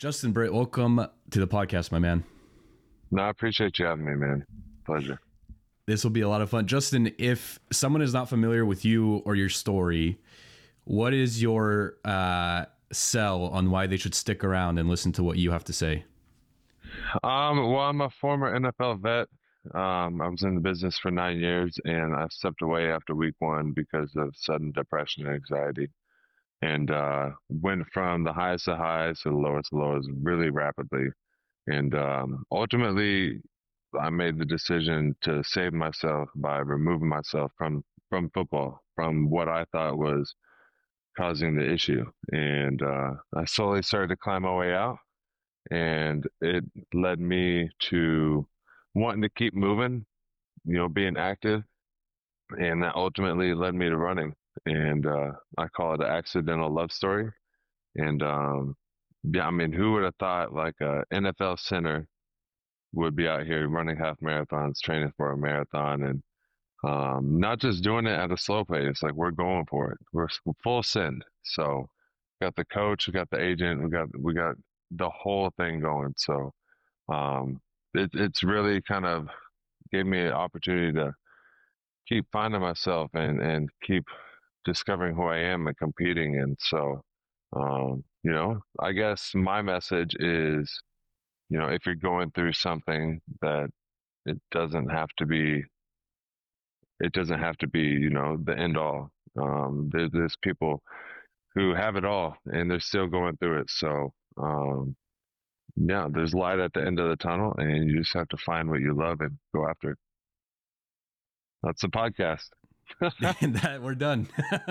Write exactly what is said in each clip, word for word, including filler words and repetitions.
Justin Britt, welcome to the podcast, my man. No, I appreciate you having me, man. Pleasure. This will be a lot of fun. Justin, if someone is not familiar with you or your story, what is your uh, sell on why they should stick around and listen to what you have to say? Um, well, I'm a former N F L vet. Um, I was in the business for nine years, and I stepped away after week one because of sudden depression and anxiety. And uh, went from the highest of highs to the lowest of lows really rapidly. And um, ultimately, I made the decision to save myself by removing myself from, from football, from what I thought was causing the issue. And uh, I slowly started to climb my way out. And it led me to wanting to keep moving, you know, being active. And that ultimately led me to running. And uh, I call it an accidental love story. And um, yeah, I mean, who would have thought like a N F L center would be out here running half marathons, training for a marathon, and um, not just doing it at a slow pace. Like we're going for it. We're full send. So we got the coach, we got the agent, we got we got the whole thing going. So um, it, it's really kind of gave me an opportunity to keep finding myself and and keep discovering who I am and competing. And so, um, you know, I guess my message is, you know, if you're going through something, that it doesn't have to be, it doesn't have to be, you know, the end all. Um, there, there's people who have it all and they're still going through it. So, um, yeah, there's light at the end of the tunnel, and you just have to find what you love and go after it. That's the podcast. And that we're done.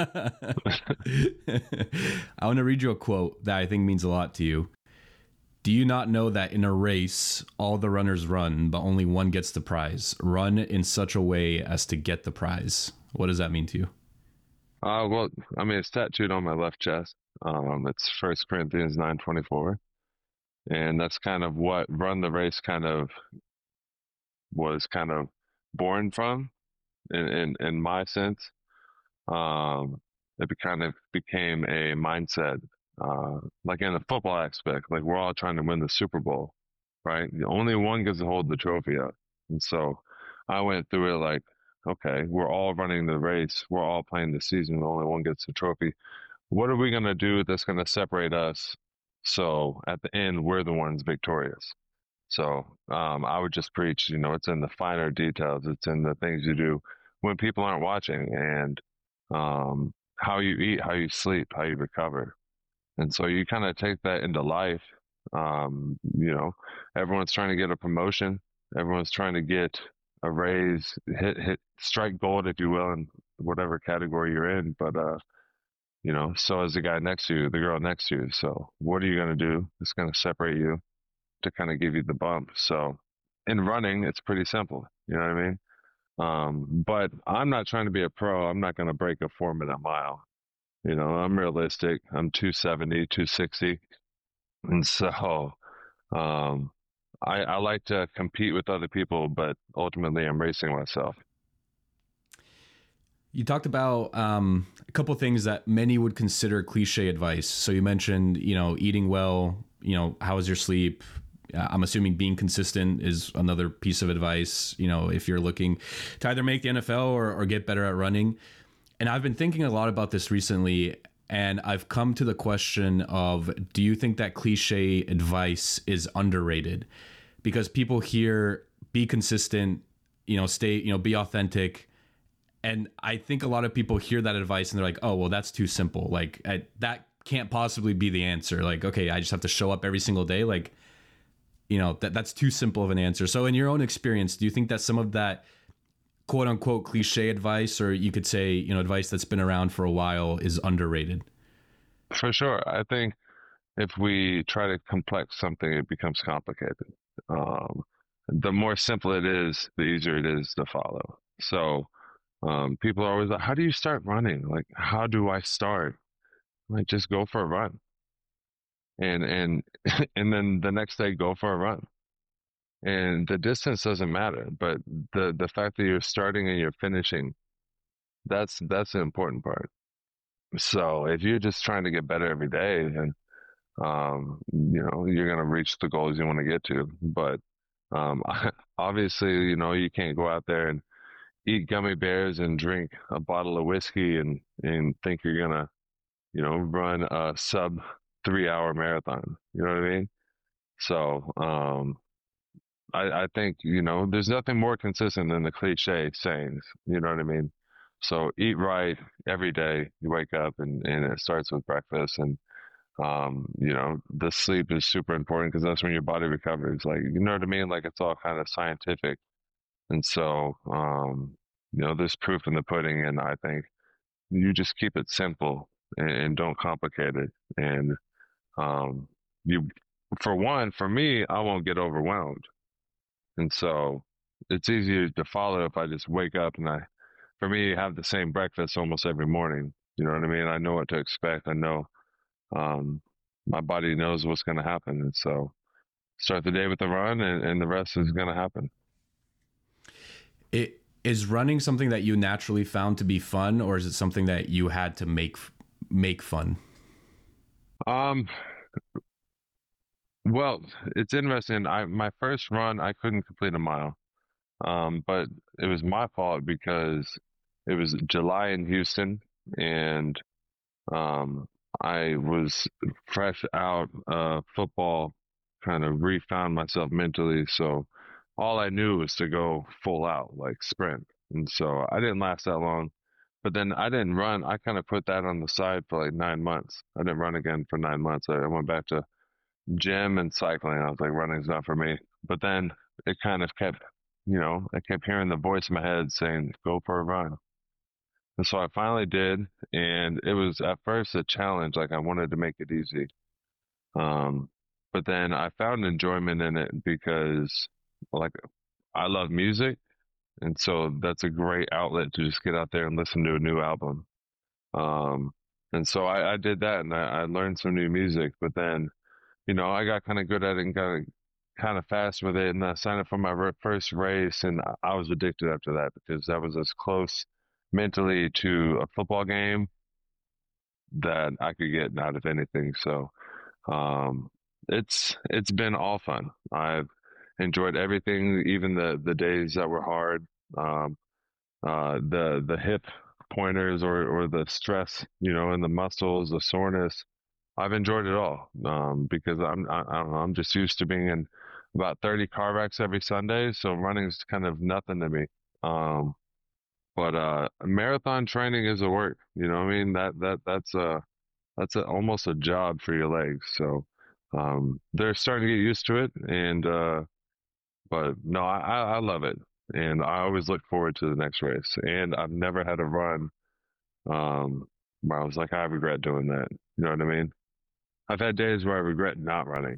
I want to read you a quote that I think means a lot to you. Do you not know that in a race, all the runners run, but only one gets the prize? Run in such a way as to get the prize. What does that mean to you? Uh, well, I mean, it's tattooed on my left chest. Um, it's First Corinthians nine twenty-four. And that's kind of what Run the Race kind of was kind of born from. In, in, in my sense, um, it be, kind of became a mindset, uh, like in the football aspect, like we're all trying to win the Super Bowl, right? The only one gets to hold the trophy up. And so I went through it like, okay, we're all running the race. We're all playing the season. The only one gets the trophy. What are we going to do that's going to separate us? So at the end, we're the ones victorious. So um, I would just preach, you know, it's in the finer details. It's in the things you do when people aren't watching, and um, how you eat, how you sleep, how you recover. And so you kind of take that into life. Um, you know, everyone's trying to get a promotion. Everyone's trying to get a raise, hit, hit, strike gold, if you will, in whatever category you're in. But, uh, you know, so is the guy next to you, the girl next to you. So what are you going to do? It's going to separate you to kind of give you the bump. So in running, it's pretty simple. You know what I mean? Um, but I'm not trying to be a pro. I'm not going to break a four minute mile. You know, I'm realistic. I'm two seventy, two sixty. And so, um, I, I like to compete with other people, but ultimately I'm racing myself. You talked about um, a couple of things that many would consider cliche advice. So you mentioned, you know, eating well, you know, how is your sleep? I'm assuming being consistent is another piece of advice, you know, if you're looking to either make the N F L or, or get better at running. And I've been thinking a lot about this recently, and I've come to the question of, do you think that cliche advice is underrated? Because people hear, be consistent, you know, stay, you know, be authentic. And I think a lot of people hear that advice and they're like, oh, well, that's too simple. Like I, that can't possibly be the answer. Like, okay, I just have to show up every single day. Like, you know, that that's too simple of an answer. So in your own experience, do you think that some of that quote unquote cliche advice, or you could say, you know, advice that's been around for a while, is underrated? For sure. I think if we try to complex something, it becomes complicated. Um, the more simple it is, the easier it is to follow. So um, people are always like, how do you start running? Like, how do I start? Like, just go for a run. And, and, and then the next day, go for a run. And the distance doesn't matter, but the, the fact that you're starting and you're finishing, that's, that's the important part. So if you're just trying to get better every day, then um, you know, you're going to reach the goals you want to get to. But um, obviously, you know, you can't go out there and eat gummy bears and drink a bottle of whiskey and, and think you're going to, you know, run a sub three hour marathon. You know what I mean? So, um, I, I think, you know, there's nothing more consistent than the cliche sayings. You know what I mean? So eat right every day. You wake up and, and it starts with breakfast. And, um, you know, the sleep is super important because that's when your body recovers. Like, you know what I mean? Like it's all kind of scientific. And so, um, you know, there's proof in the pudding. And I think you just keep it simple and, and don't complicate it. And, um, you, for one, for me, I won't get overwhelmed. And so it's easier to follow if I just wake up and I, for me, have the same breakfast almost every morning. You know what I mean? I know what to expect. I know, um, my body knows what's going to happen. And so start the day with a run and, and the rest is going to happen. It is running something that you naturally found to be fun, or is it something that you had to make, make fun? Um, well, it's interesting. I, my first run, I couldn't complete a mile. Um, but it was my fault because it was July in Houston and um, I was fresh out of football, kind of refound myself mentally. So all I knew was to go full out, like sprint. And so I didn't last that long. But then I didn't run. I kind of put that on the side for like nine months. I didn't run again for nine months. I went back to gym and cycling. I was like, running's not for me. But then it kind of kept, you know, I kept hearing the voice in my head saying, go for a run. And so I finally did. And it was at first a challenge. Like I wanted to make it easy. Um, but then I found enjoyment in it because like I love music. And so that's a great outlet to just get out there and listen to a new album. Um, and so I, I did that and I, I learned some new music, but then, you know, I got kind of good at it and got kind of fast with it. And I signed up for my first race and I was addicted after that because that was as close mentally to a football game that I could get out of anything. So, um, it's, it's been all fun. I've enjoyed everything, even the, the days that were hard. Um, uh, the, the hip pointers or, or the stress, you know, and the muscles, the soreness. I've enjoyed it all um, because I'm I, I don't know, I'm just used to being in about thirty car wrecks every Sunday, so running is kind of nothing to me. Um, but uh, marathon training is a work, you know what I mean? That that that's a that's a, almost a job for your legs. So um, they're starting to get used to it, and uh, but no, I I love it, and I always look forward to the next race. And I've never had a run um, where I was like, I regret doing that. You know what I mean? I've had days where I regret not running.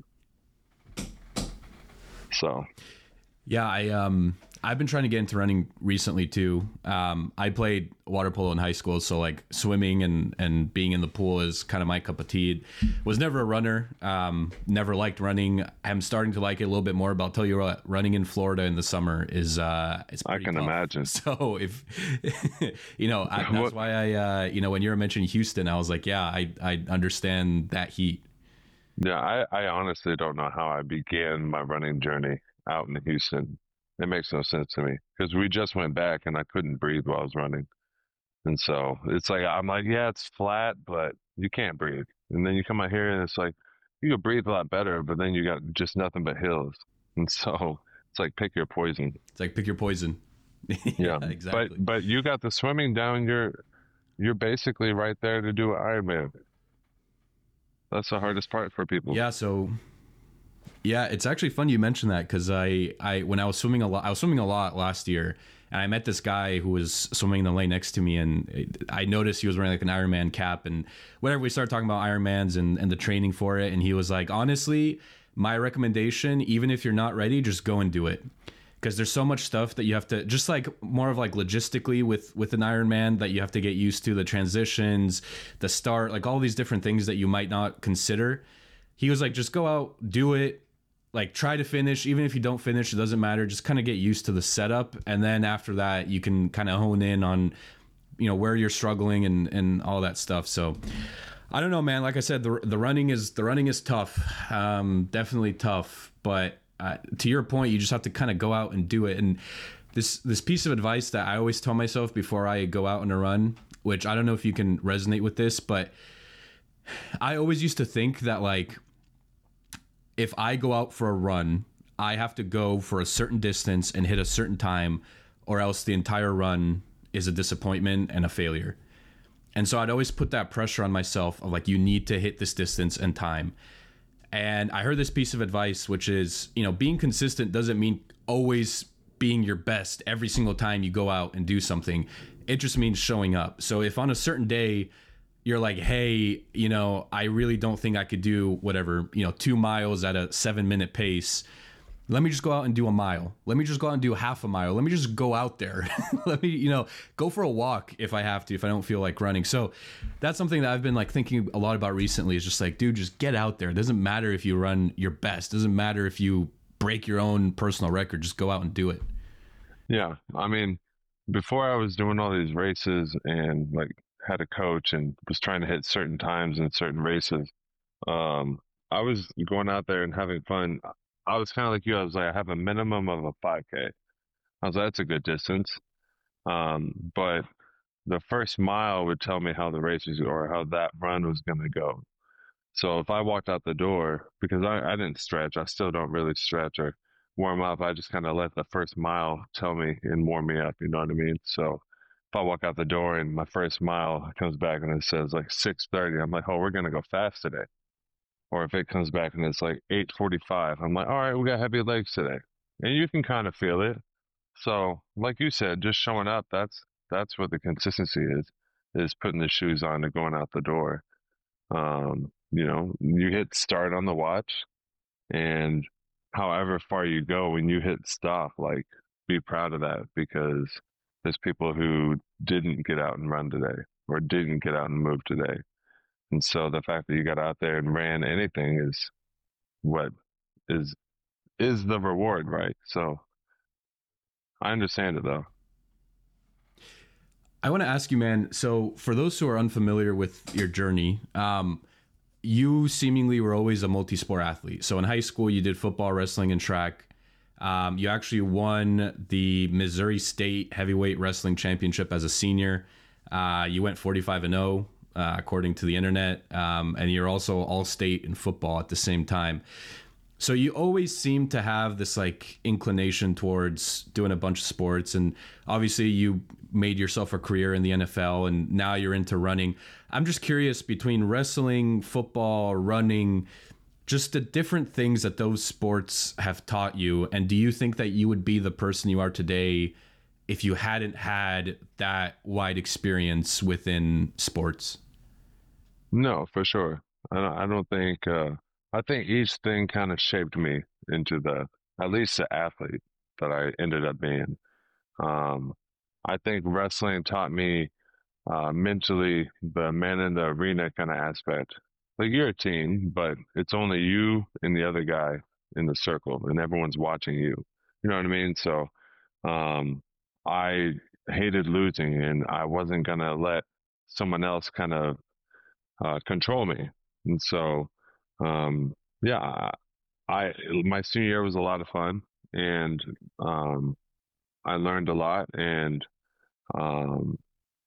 So, yeah, I um I've been trying to get into running recently too. Um, I played water polo in high school, so like swimming and and being in the pool is kind of my cup of tea. Was never a runner. Um, never liked running. I'm starting to like it a little bit more. But I'll tell you what, running in Florida in the summer is uh, it's I can tough. imagine. So if you know, I, that's why I uh, you know when you were mentioning Houston, I was like, yeah, I I understand that heat. Yeah, I, I honestly don't know how I began my running journey out in Houston. It makes no sense to me because we just went back and I couldn't breathe while I was running. And so it's like, I'm like, yeah, it's flat, but you can't breathe. And then you come out here and it's like, you can breathe a lot better, but then you got just nothing but hills. And so it's like, pick your poison. It's like, pick your poison. Yeah, exactly. But, but you got the swimming down. You're, you're basically right there to do an Ironman. That's the hardest part for people. Yeah. So, yeah, it's actually fun you mentioned that because I, I, when I was swimming a lot, I was swimming a lot last year, and I met this guy who was swimming in the lane next to me, and I noticed he was wearing like an Ironman cap, and whenever we started talking about Ironmans and, and the training for it, and he was like, honestly, my recommendation, even if you're not ready, just go and do it. Because there's so much stuff that you have to, just like more of like logistically with with an Ironman, that you have to get used to, the transitions, the start, like all these different things that you might not consider. He was like, just go out, do it, like try to finish. Even if you don't finish, it doesn't matter. Just kind of get used to the setup. And then after that, you can kind of hone in on, you know, where you're struggling and, and all that stuff. So I don't know, man. Like I said, the the running is the running is tough, um, definitely tough. But uh, to your point, you just have to kind of go out and do it. And this this piece of advice that I always tell myself before I go out on a run, which I don't know if you can resonate with this, but I always used to think that like if I go out for a run, I have to go for a certain distance and hit a certain time, or else the entire run is a disappointment and a failure. And so I'd always put that pressure on myself of like, you need to hit this distance and time. And I heard this piece of advice, which is, you know, being consistent doesn't mean always being your best every single time you go out and do something. It just means showing up. So if on a certain day you're like, hey, you know, I really don't think I could do whatever, you know, two miles at a seven minute pace. Let me just go out and do a mile. Let me just go out and do half a mile. Let me just go out there. Let me, you know, go for a walk if I have to, if I don't feel like running. So that's something that I've been like thinking a lot about recently, is just like, dude, just get out there. It doesn't matter if you run your best. It doesn't matter if you break your own personal record. Just go out and do it. Yeah. I mean, before I was doing all these races and like had a coach and was trying to hit certain times in certain races, um, I was going out there and having fun. I was kind of like you. I was like, I have a minimum of a five K. I was like, that's a good distance. Um, but the first mile would tell me how the race was, or how that run was going to go. So if I walked out the door, because I, I didn't stretch, I still don't really stretch or warm up. I just kind of let the first mile tell me and warm me up. You know what I mean? So if I walk out the door and my first mile comes back and it says like six thirty, I'm like, oh, we're going to go fast today. Or if it comes back and it's like eight forty-five, I'm like, all right, we got heavy legs today. And you can kind of feel it. So like you said, just showing up, that's that's what the consistency is, is putting the shoes on and going out the door. Um, you know, you hit start on the watch, and however far you go, when you hit stop, like be proud of that, because there's people who didn't get out and run today or didn't get out and move today. And so the fact that you got out there and ran anything is what is is the reward, right? So I understand it though. I want to ask you, man. So for those who are unfamiliar with your journey, um, you seemingly were always a multi-sport athlete. So in high school, you did football, wrestling, and track. Um, you actually won the Missouri State Heavyweight Wrestling Championship as a senior. Uh, you went forty-five and oh. Uh, according to the internet, um, and you're also all-state in football at the same time. So you always seem to have this like inclination towards doing a bunch of sports, and obviously you made yourself a career in the N F L, and now you're into running. I'm just curious, between wrestling, football, running, just the different things that those sports have taught you, and do you think that you would be the person you are today if you hadn't had that wide experience within sports? No, for sure. I don't, I don't think, uh, I think each thing kind of shaped me into the, at least the athlete that I ended up being. Um, I think wrestling taught me uh, mentally the man in the arena kind of aspect. Like you're a team, but it's only you and the other guy in the circle, and everyone's watching you. You know what I mean? So um, I hated losing, and I wasn't going to let someone else kind of uh, control me. And so, um, yeah, I, I, my senior year was a lot of fun, and um, I learned a lot. And um,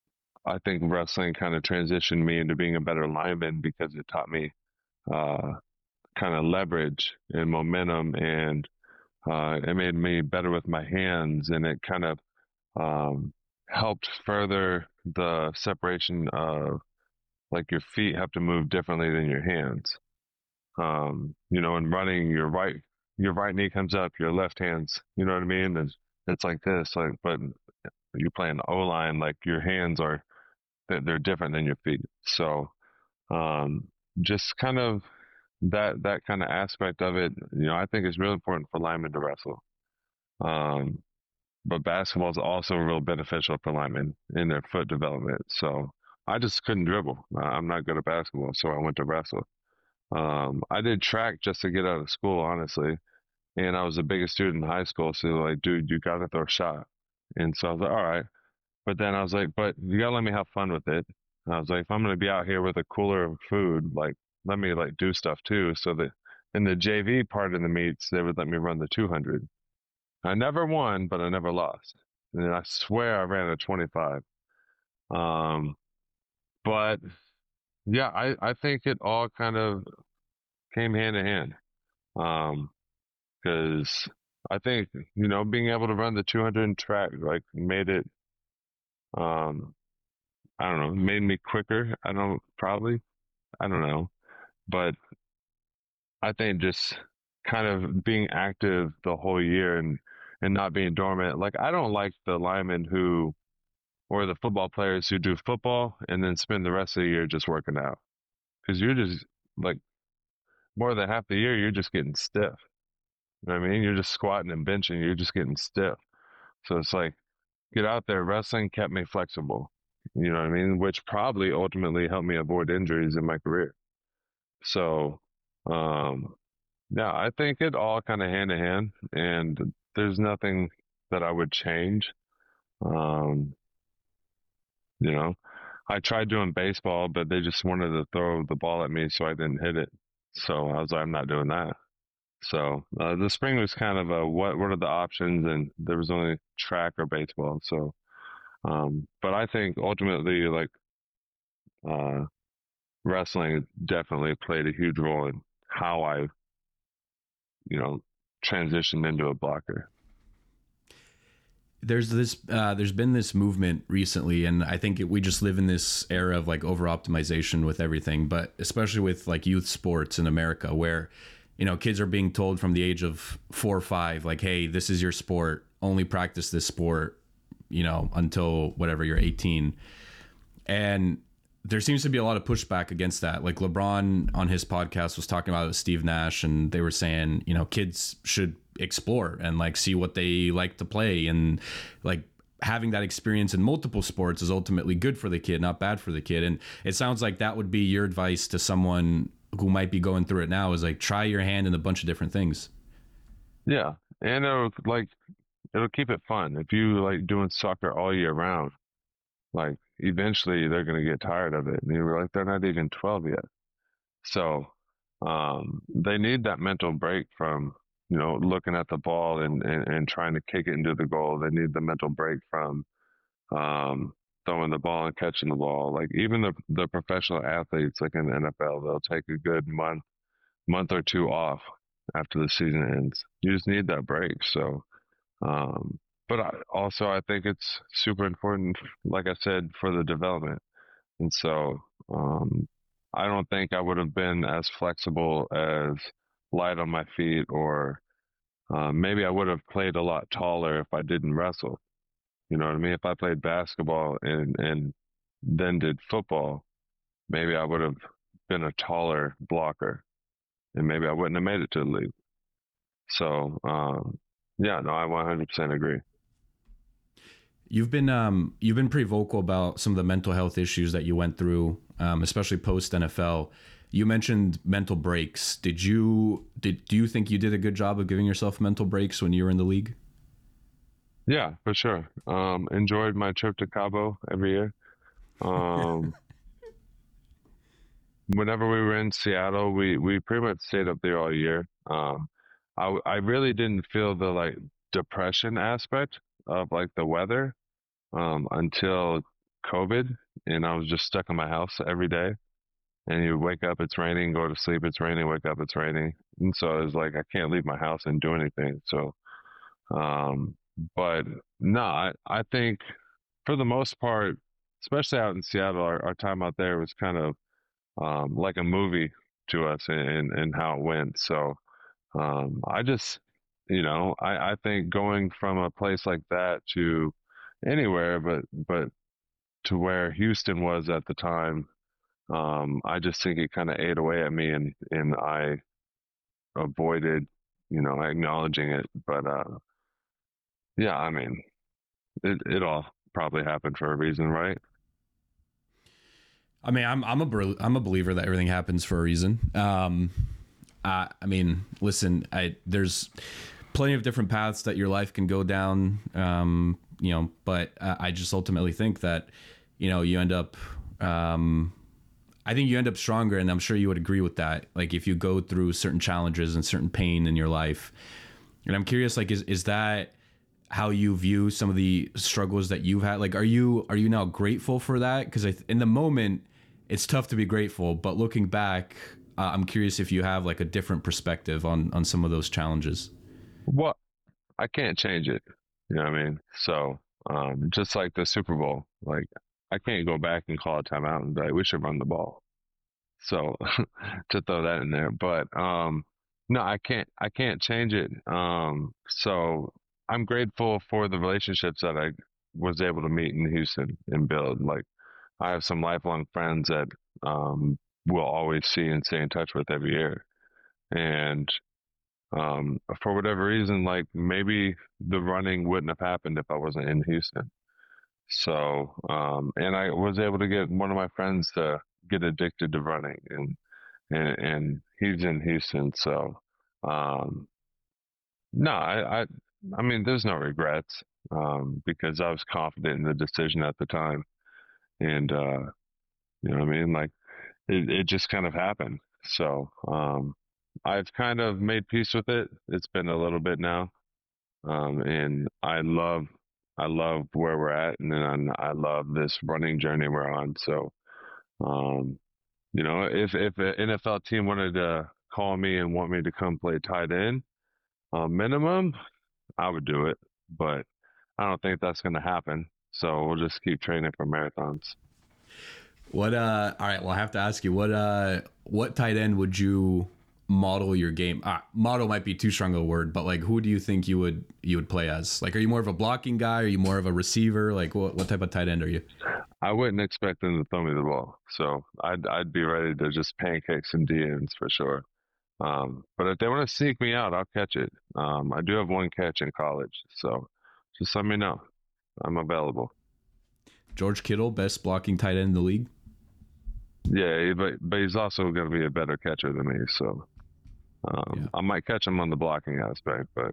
I think wrestling kind of transitioned me into being a better lineman, because it taught me uh, kind of leverage and momentum, and uh, it made me better with my hands, and it kind of um, helped further the separation of, like, your feet have to move differently than your hands. Um, you know, in running, your right your right knee comes up, your left hand's, you know what I mean? And it's like this, like, but you play an O line, like your hands are, they're different than your feet. So, um, just kind of that that kind of aspect of it, you know, I think is really important for linemen to wrestle. Um, but basketball is also real beneficial for linemen in their foot development. So I just couldn't dribble. I'm not good at basketball, so I went to wrestle. Um, I did track just to get out of school, honestly. And I was the biggest student in high school, so they're like, dude, you gotta throw a shot. And so I was like, all right. But then I was like, but you gotta let me have fun with it. And I was like, if I'm going to be out here with a cooler of food, like let me like do stuff too. So that in the J V part of the meets, they would let me run the two hundred. I never won, but I never lost. And I swear I ran a twenty-five. Um, but yeah, I, I think it all kind of came hand in hand. Um, because I think, you know, being able to run the two hundred track, like made it, um, I don't know, made me quicker. I don't, probably, I don't know. But I think just kind of being active the whole year and, and not being dormant. Like, I don't like the linemen who, or the football players who do football and then spend the rest of the year just working out. Because you're just like more than half the year, you're just getting stiff. You know what I mean? You're just squatting and benching, you're just getting stiff. So it's like, get out there. Wrestling kept me flexible. You know what I mean? Which probably ultimately helped me avoid injuries in my career. So, um, yeah, I think it all kind of hand in hand, and there's nothing that I would change. Um, you know, I tried doing baseball, but they just wanted to throw the ball at me, so I didn't hit it. So I was like, I'm not doing that. So uh, the spring was kind of a what what are the options, and there was only track or baseball. So, um, but I think ultimately, like uh, wrestling definitely played a huge role in how I, you know, transitioned into a blocker. There's this, uh, there's been this movement recently, and I think it, we just live in this era of like over optimization with everything, but especially with like youth sports in America, where, you know, kids are being told from the age of four or five, like, hey, this is your sport, only practice this sport, you know, until whatever you're eighteen. And there seems to be a lot of pushback against that. Like LeBron on his podcast was talking about it with Steve Nash, and they were saying, you know, kids should explore and like see what they like to play, and like having that experience in multiple sports is ultimately good for the kid, not bad for the kid. And it sounds like that would be your advice to someone who might be going through it now, is like try your hand in a bunch of different things. Yeah, and it'll like it'll keep it fun. If you like doing soccer all year round, like eventually they're gonna get tired of it, and you're like, they're not even twelve yet. So um, they need that mental break from, you know, looking at the ball and, and, and trying to kick it into the goal. They need the mental break from um, throwing the ball and catching the ball. Like even the the professional athletes, like in the N F L, they'll take a good month month or two off after the season ends. You just need that break. So, um, but I, also I think it's super important, like I said, for the development. And so, um, I don't think I would have been as flexible as light on my feet, or um, maybe I would have played a lot taller if I didn't wrestle. You know what I mean? If I played basketball and and then did football, maybe I would have been a taller blocker, and maybe I wouldn't have made it to the league. So, um, yeah, no, I one hundred percent agree. You've been um, you've been pretty vocal about some of the mental health issues that you went through, um, especially post N F L. You mentioned mental breaks. Did you did do you think you did a good job of giving yourself mental breaks when you were in the league? Yeah, for sure. Um, enjoyed my trip to Cabo every year. Um, whenever we were in Seattle, we we pretty much stayed up there all year. Um, I I really didn't feel the like depression aspect of like the weather um, until COVID, and I was just stuck in my house every day. And you wake up, it's raining, go to sleep, it's raining, wake up, it's raining. And so it was like I can't leave my house and do anything. So, um, but no, I, I think for the most part, especially out in Seattle, our, our time out there was kind of um, like a movie to us and and how it went. So um, I just, you know, I, I think going from a place like that to anywhere, but but to where Houston was at the time, um, I just think it kind of ate away at me, and and I avoided, you know, acknowledging it. But uh, yeah, I mean, it it all probably happened for a reason, right? I mean, I'm I'm a I'm a believer that everything happens for a reason. Um, I, I mean, listen, I there's plenty of different paths that your life can go down. Um, you know, but I just ultimately think that, you know, you end up um, I think you end up stronger, and I'm sure you would agree with that. Like if you go through certain challenges and certain pain in your life, and I'm curious, like, is is that how you view some of the struggles that you've had? Like, are you are you now grateful for that? Because in the moment, it's tough to be grateful, but looking back, uh, I'm curious if you have like a different perspective on on some of those challenges. Well, I can't change it. You know what I mean? So, um, just like the Super Bowl, like I can't go back and call a timeout and be like, we should run the ball. So to throw that in there, but um, no, I can't. I can't change it. Um, so I'm grateful for the relationships that I was able to meet in Houston and build. Like I have some lifelong friends that um, we'll always see and stay in touch with every year. And um, for whatever reason, like maybe the running wouldn't have happened if I wasn't in Houston. So, um, and I was able to get one of my friends to get addicted to running, and and, and he's in Houston. So, um, no, I, I, I mean, there's no regrets, um, because I was confident in the decision at the time, and uh, you know what I mean? Like it, it just kind of happened. So, um, I've kind of made peace with it. It's been a little bit now, um, and I love, I love where we're at, and then I love this running journey we're on. So, um, you know, if if an N F L team wanted to call me and want me to come play tight end, uh, minimum, I would do it. But I don't think that's going to happen. So we'll just keep training for marathons. What uh all right, well I have to ask you, what uh what tight end would you model your game? Ah, model might be too strong a word, but like who do you think you would you would play as? Like are you more of a blocking guy? Are you more of a receiver? Like what what type of tight end are you? I wouldn't expect them to throw me the ball. So I'd I'd be ready to just pancake some D Ns for sure. Um, but if they want to sneak me out, I'll catch it. Um, I do have one catch in college, so just let me know. I'm available. George Kittle, best blocking tight end in the league. Yeah, but but he's also going to be a better catcher than me, so um, yeah. I might catch him on the blocking aspect. But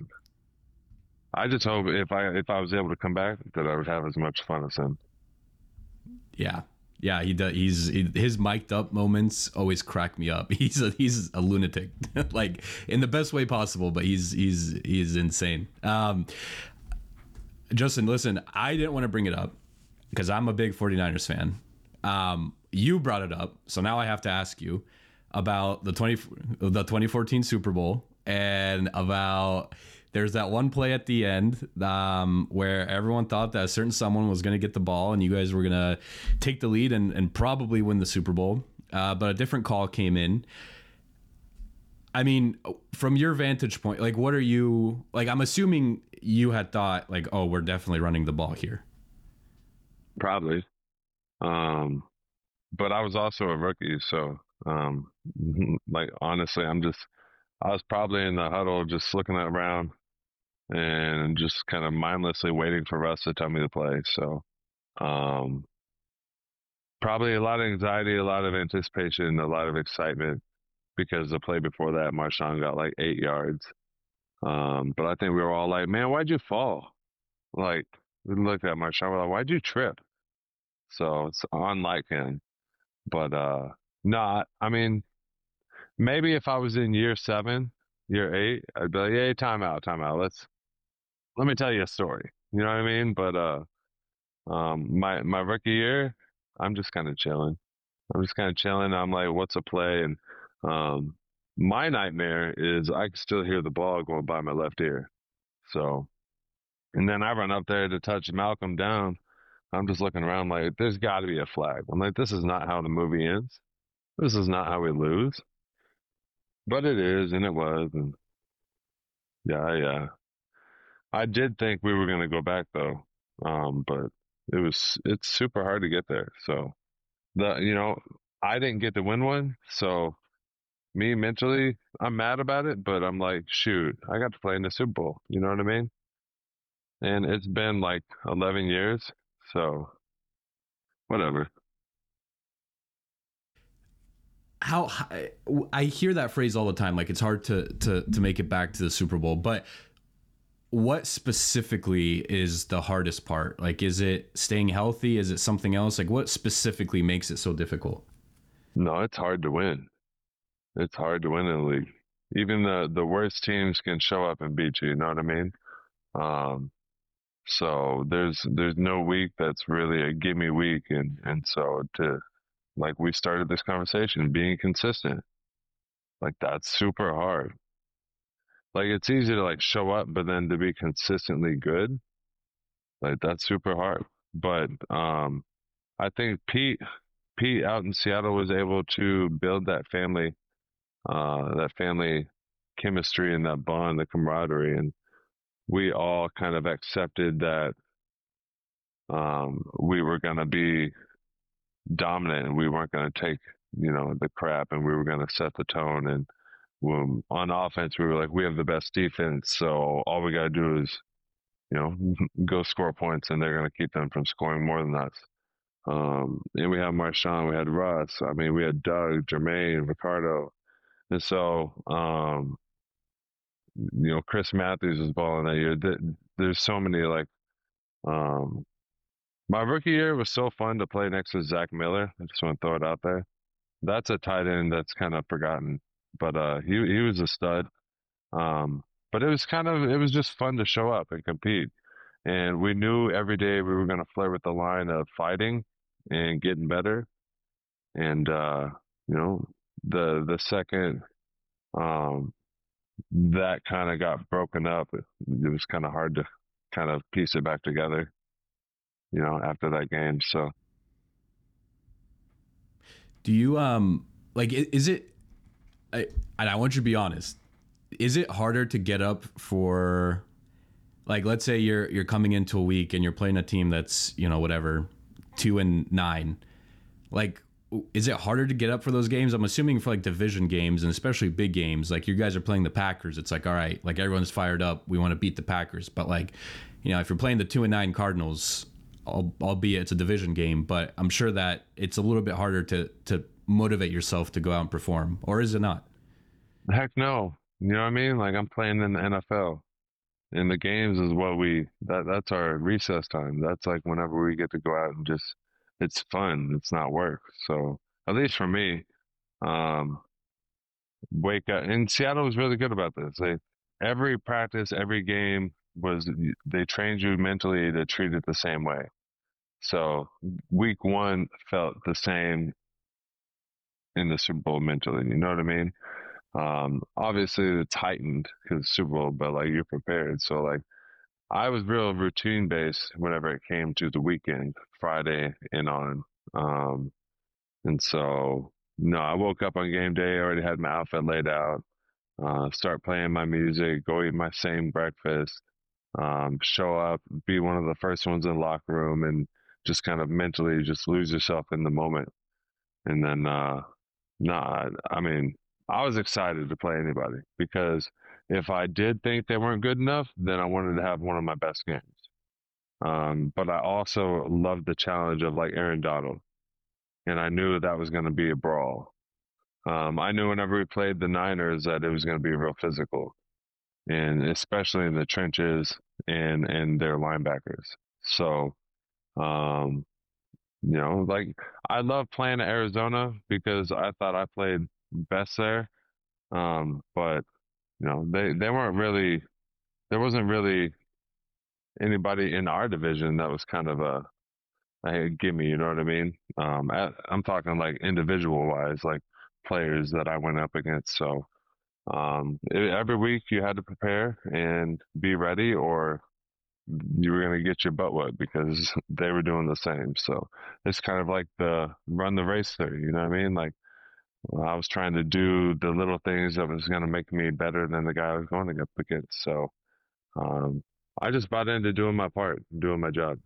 I just hope if I if I was able to come back, that I would have as much fun as him. Yeah, yeah, he does. He's he, his mic'd up moments always crack me up. He's a he's a lunatic, like in the best way possible. But he's he's he's insane. Um, Justin, listen, I didn't want to bring it up because I'm a big 49ers fan. Um, you brought it up, so now I have to ask you about the twenty the twenty fourteen Super Bowl and about there's that one play at the end um, where everyone thought that a certain someone was going to get the ball and you guys were going to take the lead and, and probably win the Super Bowl, uh, but a different call came in. I mean, from your vantage point, like what are you like? I'm assuming you had thought like, oh, we're definitely running the ball here. Probably. Um, but I was also a rookie, so um, like honestly, I'm just I was probably in the huddle, just looking around and just kind of mindlessly waiting for Russ to tell me to play. So um, probably a lot of anxiety, a lot of anticipation, a lot of excitement because the play before that, Marshawn got like eight yards. Um, but I think we were all like, "Man, why'd you fall?" Like we looked at Marshawn, we're like, "Why'd you trip?" So it's unlike him. But uh no, I mean, maybe if I was in year seven, year eight, I'd be like, hey, time out, time out. Let's let me tell you a story. You know what I mean? But uh um my my rookie year, I'm just kind of chilling. I'm just kind of chilling. I'm like, what's a play? And um my nightmare is I can still hear the ball going by my left ear. So and then I run up there to touch Malcolm down. I'm just looking around like, there's got to be a flag. I'm like, this is not how the movie ends. This is not how we lose. But it is, and it was. And yeah, yeah. I did think we were going to go back, though. Um, but it was, it's super hard to get there. So, the you know, I didn't get to win one. So, me mentally, I'm mad about it. But I'm like, shoot, I got to play in the Super Bowl. You know what I mean? And it's been like eleven years. So, whatever. How I hear that phrase all the time, like it's hard to to to make it back to the Super Bowl, but what specifically is the hardest part? Like, is it staying healthy? Is it something else? Like, what specifically makes it so difficult? No, it's hard to win. It's hard to win in the league. Even the the worst teams can show up and beat you. You know what I mean? Um, so there's there's no week that's really a gimme week, and and so to like we started this conversation, being consistent, like that's super hard. Like it's easy to like show up, but then to be consistently good, like that's super hard. But um, I think Pete Pete out in Seattle was able to build that family, uh, that family chemistry and that bond, the camaraderie, and we all kind of accepted that um, we were going to be dominant and we weren't going to take, you know, the crap, and we were going to set the tone. And when, on offense, we were like, we have the best defense, so all we got to do is, you know, go score points, and they're going to keep them from scoring more than us. Um, and we had Marshawn, we had Russ, I mean, we had Doug, Jermaine, Ricardo. And so, um, you know, Chris Matthews was balling that year. There's so many, like, um, my rookie year was so fun to play next to Zach Miller. I just want to throw it out there. That's a tight end that's kind of forgotten, but uh, he he was a stud. Um, but it was kind of it was just fun to show up and compete, and we knew every day we were going to flirt with the line of fighting and getting better. And uh, you know, the the second um, that kind of got broken up, it, it was kind of hard to kind of piece it back together, you know, after that game. So do you um like is it I, and I want you to be honest, is it harder to get up for, like, let's say you're you're coming into a week and you're playing a team that's, you know, whatever, two and nine, like, is it harder to get up for those games? I'm assuming for like division games and especially big games, like you guys are playing the Packers, it's like, all right, like everyone's fired up, we want to beat the Packers. But like, you know, if you're playing the two and nine Cardinals, albeit it's a division game, but I'm sure that it's a little bit harder to to motivate yourself to go out and perform, or is it not? Heck no. You know what I mean? Like I'm playing in the N F L. And the games is what we that that's our recess time. That's like whenever we get to go out and just it's fun. It's not work. So at least for me, um, wake up. And Seattle was really good about this. They every practice, every game was they trained you mentally to treat it the same way. So week one felt the same in the Super Bowl mentally. You know what I mean? Um, obviously it's heightened because Super Bowl, but like you're prepared. So like I was real routine based whenever it came to the weekend, Friday and on. Um, and so no, I woke up on game day, already had my outfit laid out, uh, start playing my music, go eat my same breakfast, um, show up, be one of the first ones in the locker room, and just kind of mentally just lose yourself in the moment. And then, uh, nah, I mean, I was excited to play anybody because if I did think they weren't good enough, then I wanted to have one of my best games. Um, but I also loved the challenge of like Aaron Donald, and I knew that was going to be a brawl. Um, I knew whenever we played the Niners that it was going to be real physical, and especially in the trenches and and their linebackers. So, um, you know, like I love playing at Arizona because I thought I played best there. Um, but you know, they they weren't really there wasn't really anybody in our division that was kind of a hey, gimme, you know what I mean? Um, I, I'm talking like individual wise, like players that I went up against. So um, it, every week you had to prepare and be ready, or you were going to get your butt whooped because they were doing the same. So it's kind of like the run the race theory, you know what I mean? Like I was trying to do the little things that was going to make me better than the guy I was going to get against. So um, I just bought into doing my part, doing my job.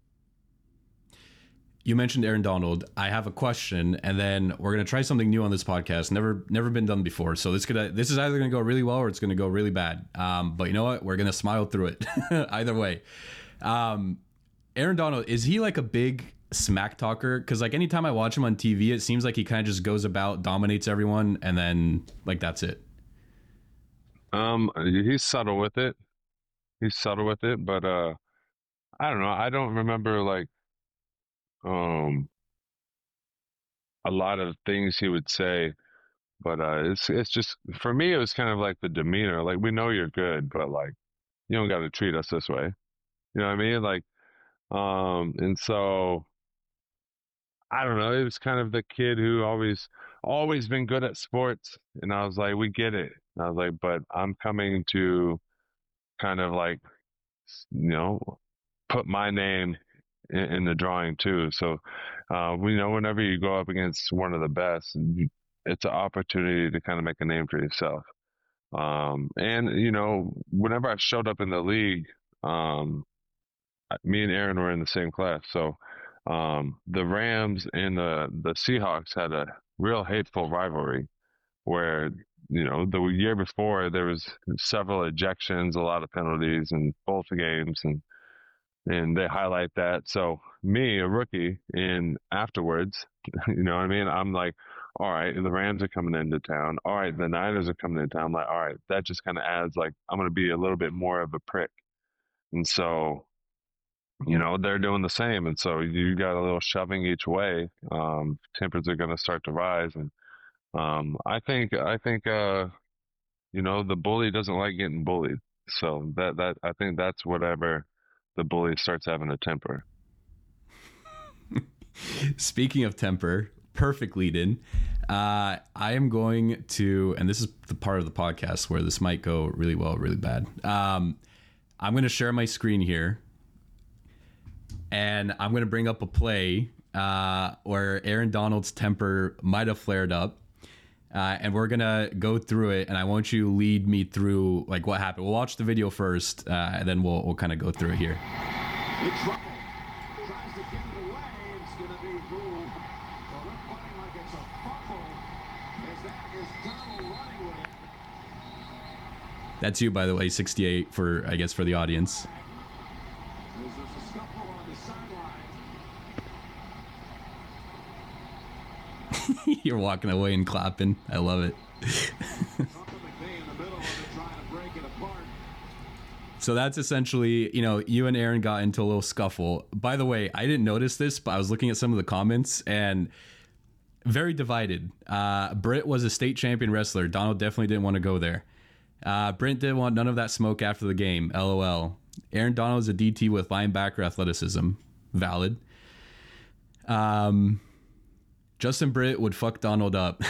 You mentioned Aaron Donald. I have a question, and then we're gonna try something new on this podcast. Never, never been done before. So this could, this is either gonna go really well or it's gonna go really bad. Um, but you know what? We're gonna smile through it. Either way. Um, Aaron Donald, is he like a big smack talker? Because like anytime I watch him on T V, it seems like he kind of just goes about, dominates everyone, and then like that's it. Um, he's subtle with it. he's subtle with it, but uh, I don't know. I don't remember like um a lot of things he would say, but uh, it's it's just for me, it was kind of like the demeanor. Like we know you're good, but like you don't got to treat us this way. You know what I mean? Like um, and so I don't know. It was kind of the kid who always always been good at sports, and I was like, we get it. And I was like, but I'm coming to kind of like you know put my name in, in the drawing too. So, uh, we know whenever you go up against one of the best, it's an opportunity to kind of make a name for yourself. Um, and you know, whenever I showed up in the league, um, me and Aaron were in the same class. So, um, the Rams and the the Seahawks had a real hateful rivalry where you know the year before there was several ejections, a lot of penalties in both games, and and they highlight that. So me, a rookie, and afterwards, you know what I mean? I'm like, all right, the Rams are coming into town. All right, the Niners are coming into town. I'm like, all right, that just kind of adds like I'm going to be a little bit more of a prick. And so, you know, they're doing the same. And so you got a little shoving each way. Um, tempers are going to start to rise. And um, I think, I think, uh, you know, the bully doesn't like getting bullied. So that, that, I think that's whatever the bully starts having a temper. Speaking of temper, perfect lead in. Uh, I am going to, and this is the part of the podcast where this might go really well, really bad. Um, I'm going to share my screen here, and I'm going to bring up a play uh, where Aaron Donald's temper might have flared up. Uh, and we're going to go through it, and I want you to lead me through like what happened. We'll watch the video first, uh, and then we'll we'll kind of go through it here. In trouble. Tries to get it away. It's going to be ruled. Well, they're playing like it's a fumble. As that is Donald running with it. That's you, by the way, sixty-eight for, I guess, for the audience. There's a scuffle on the sideline. You're walking away and clapping. I love it. So that's essentially, you know, you and Aaron got into a little scuffle. By the way, I didn't notice this, but I was looking at some of the comments and very divided. Uh, Britt was a state champion wrestler. Donald definitely didn't want to go there. Uh, Brent didn't want none of that smoke after the game. LOL. Aaron Donald is a D T with linebacker athleticism. Valid. Um, Justin Britt would fuck Donald up.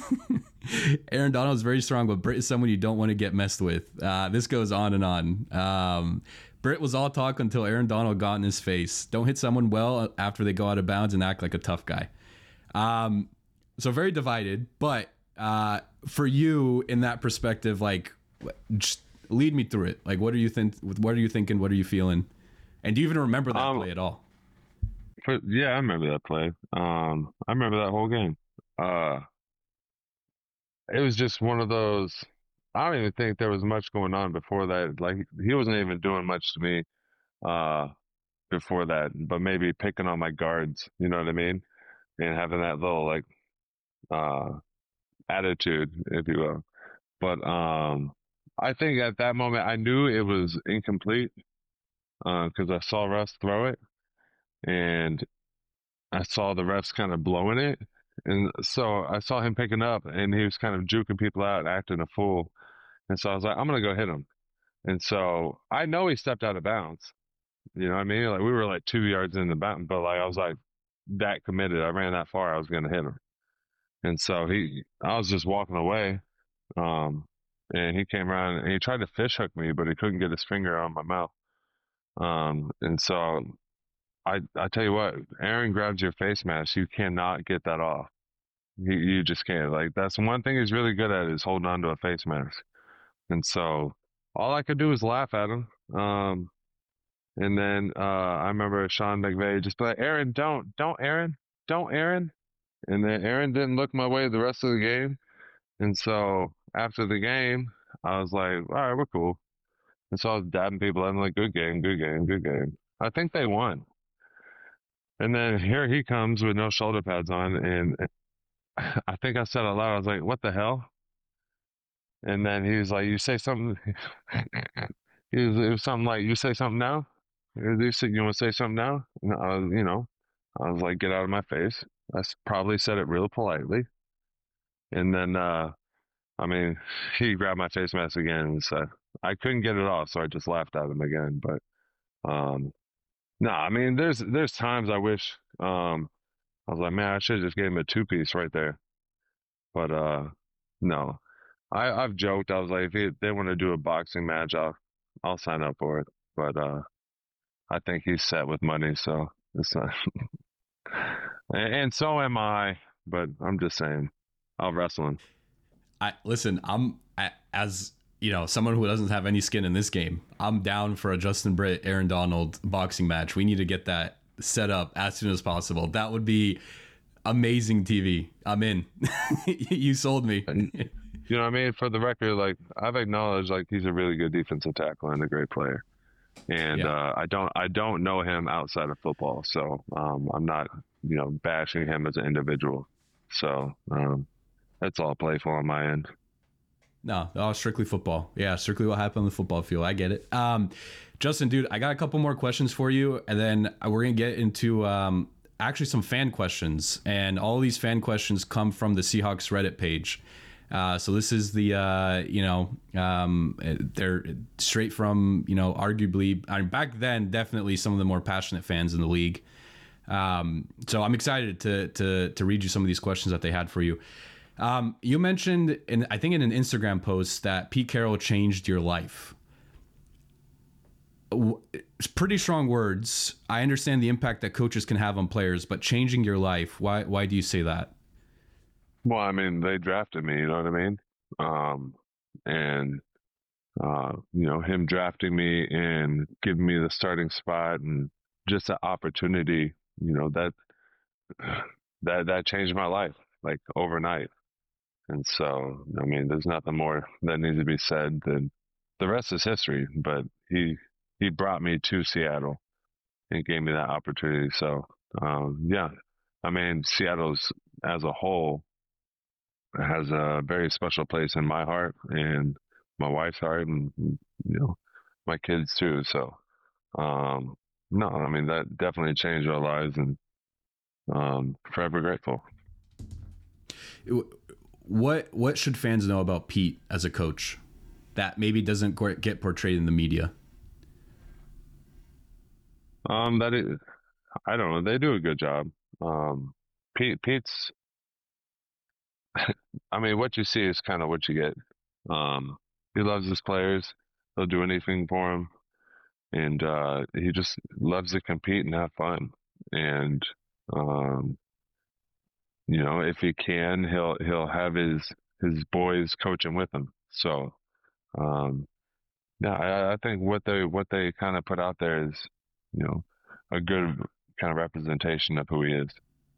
Aaron Donald is very strong, but Britt is someone you don't want to get messed with. Uh, this goes on and on. Um, Britt was all talk until Aaron Donald got in his face. Don't hit someone well after they go out of bounds and act like a tough guy. Um, so very divided, but uh, for you in that perspective, like, just lead me through it. Like, what are you think? What are you thinking? What are you feeling? And do you even remember that um, play at all? For, yeah, I remember that play. Um, I remember that whole game. Uh, it was just one of those. I don't even think there was much going on before that. Like he wasn't even doing much to me uh, before that, but maybe picking on my guards. You know what I mean? And having that little like uh, attitude, if you will. But um, I think at that moment I knew it was incomplete because uh, I saw Russ throw it, and I saw the refs kind of blowing it. And so I saw him picking up, and he was kind of juking people out, acting a fool. And so I was like, I'm going to go hit him. And so I know he stepped out of bounds. You know what I mean? Like we were like two yards in the bounds, but like I was like that committed. I ran that far. I was going to hit him. And so he, I was just walking away. Um, and he came around and he tried to fish hook me, but he couldn't get his finger on my mouth. Um, and so I, I tell you what, Aaron grabs your face mask. You cannot get that off. You, you just can't. Like that's one thing he's really good at is holding on to a face mask. And so all I could do was laugh at him. Um, and then uh, I remember Sean McVay just be like, Aaron, don't, don't, Aaron, don't, Aaron. And then Aaron didn't look my way the rest of the game. And so after the game, I was like, all right, we're cool. And so I was dabbing people. I'm like, good game, good game, good game. I think they won. And then here he comes with no shoulder pads on, and I think I said out loud, I was like, what the hell? And then he was like, you say something, it was, it was something like, "You say something now? You say- you want to say something now?" And I was, you know, I was like, "Get out of my face." I s- probably said it real politely, and then uh, I mean, he grabbed my face mask again and said I couldn't get it off, so I just laughed at him again. But um, no, I mean, there's there's times I wish um, I was like, man, I should have just gave him a two piece right there. But uh, no, I I've joked. I was like, if he, they want to do a boxing match, I'll I'll sign up for it. But uh, I think he's set with money, so it's not. and, and so am I. But I'm just saying, I'll wrestle him. I listen. I'm as you know, someone who doesn't have any skin in this game. I'm down for a Justin Britt, Aaron Donald boxing match. We need to get that set up as soon as possible. That would be amazing T V. I'm in. You sold me. You know what I mean? For the record, like I've acknowledged, like he's a really good defensive tackle and a great player. And yeah. uh, I don't, I don't know him outside of football, so um, I'm not, you know, bashing him as an individual. So um, that's all playful on my end. No, oh, strictly football. Yeah, strictly what happened on the football field. I get it. Um, Justin, dude, I got a couple more questions for you, and then we're gonna get into um, actually some fan questions. And all these fan questions come from the Seahawks Reddit page. Uh, so this is the uh, you know um, they're straight from you know arguably I mean, back then definitely some of the more passionate fans in the league. Um, so I'm excited to to to read you some of these questions that they had for you. Um, you mentioned, in, I think in an Instagram post, that Pete Carroll changed your life. It's pretty strong words. I understand the impact that coaches can have on players, but changing your life, why why do you say that? Well, I mean, they drafted me, you know what I mean? Um, and, uh, you know, him drafting me and giving me the starting spot and just the opportunity, you know, that, that, that changed my life, like overnight. And so, I mean, there's nothing more that needs to be said than the rest is history. But he he brought me to Seattle and gave me that opportunity. So, um, yeah, I mean, Seattle's as a whole has a very special place in my heart and my wife's heart, and you know, my kids too. So, um, no, I mean that definitely changed our lives, and um, forever grateful. What what should fans know about Pete as a coach that maybe doesn't get portrayed in the media? Um, that it, I don't know. They do a good job. Um, Pete Pete's. I mean, what you see is kind of what you get. Um, he loves his players. He'll do anything for them, and uh, he just loves to compete and have fun. And um, you know, if he can, he'll he'll have his his boys coaching with him. So, um, yeah, I, I think what they what they kind of put out there is, you know, a good kind of representation of who he is.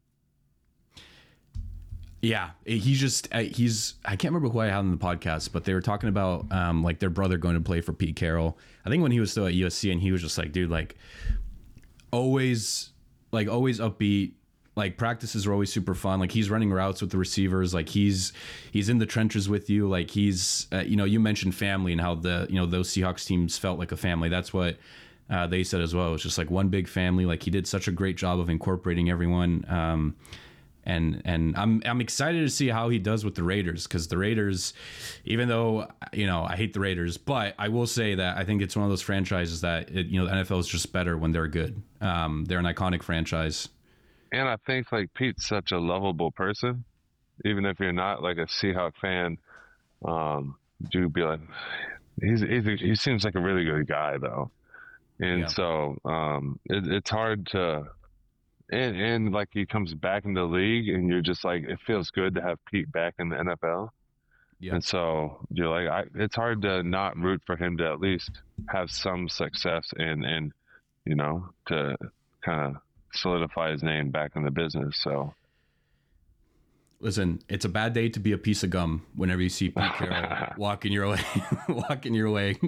Yeah, he's just he's I can't remember who I had on the podcast, but they were talking about um, like their brother going to play for Pete Carroll. I think when he was still at U S C, and he was just like, dude, like always like always upbeat. Like practices are always super fun. Like he's running routes with the receivers. Like he's he's in the trenches with you. Like he's uh, you know, you mentioned family and how the you know those Seahawks teams felt like a family. That's what uh, they said as well. It's just like one big family. Like he did such a great job of incorporating everyone. Um, and and I'm I'm excited to see how he does with the Raiders, because the Raiders, even though you know I hate the Raiders, but I will say that I think it's one of those franchises that it, you know the N F L is just better when they're good. Um, they're an iconic franchise. And I think like Pete's such a lovable person, even if you're not like a Seahawk fan, um, do be like, he's, he's a, he seems like a really good guy though. And yeah. so um, it, it's hard to, and, and like he comes back in the league and you're just like, it feels good to have Pete back in the N F L. Yeah. And so you're like, I, it's hard to not root for him to at least have some success and, and, you know, to kind of solidify his name back in the business. So listen, it's a bad day to be a piece of gum whenever you see Pete Carroll walking your way walking your way.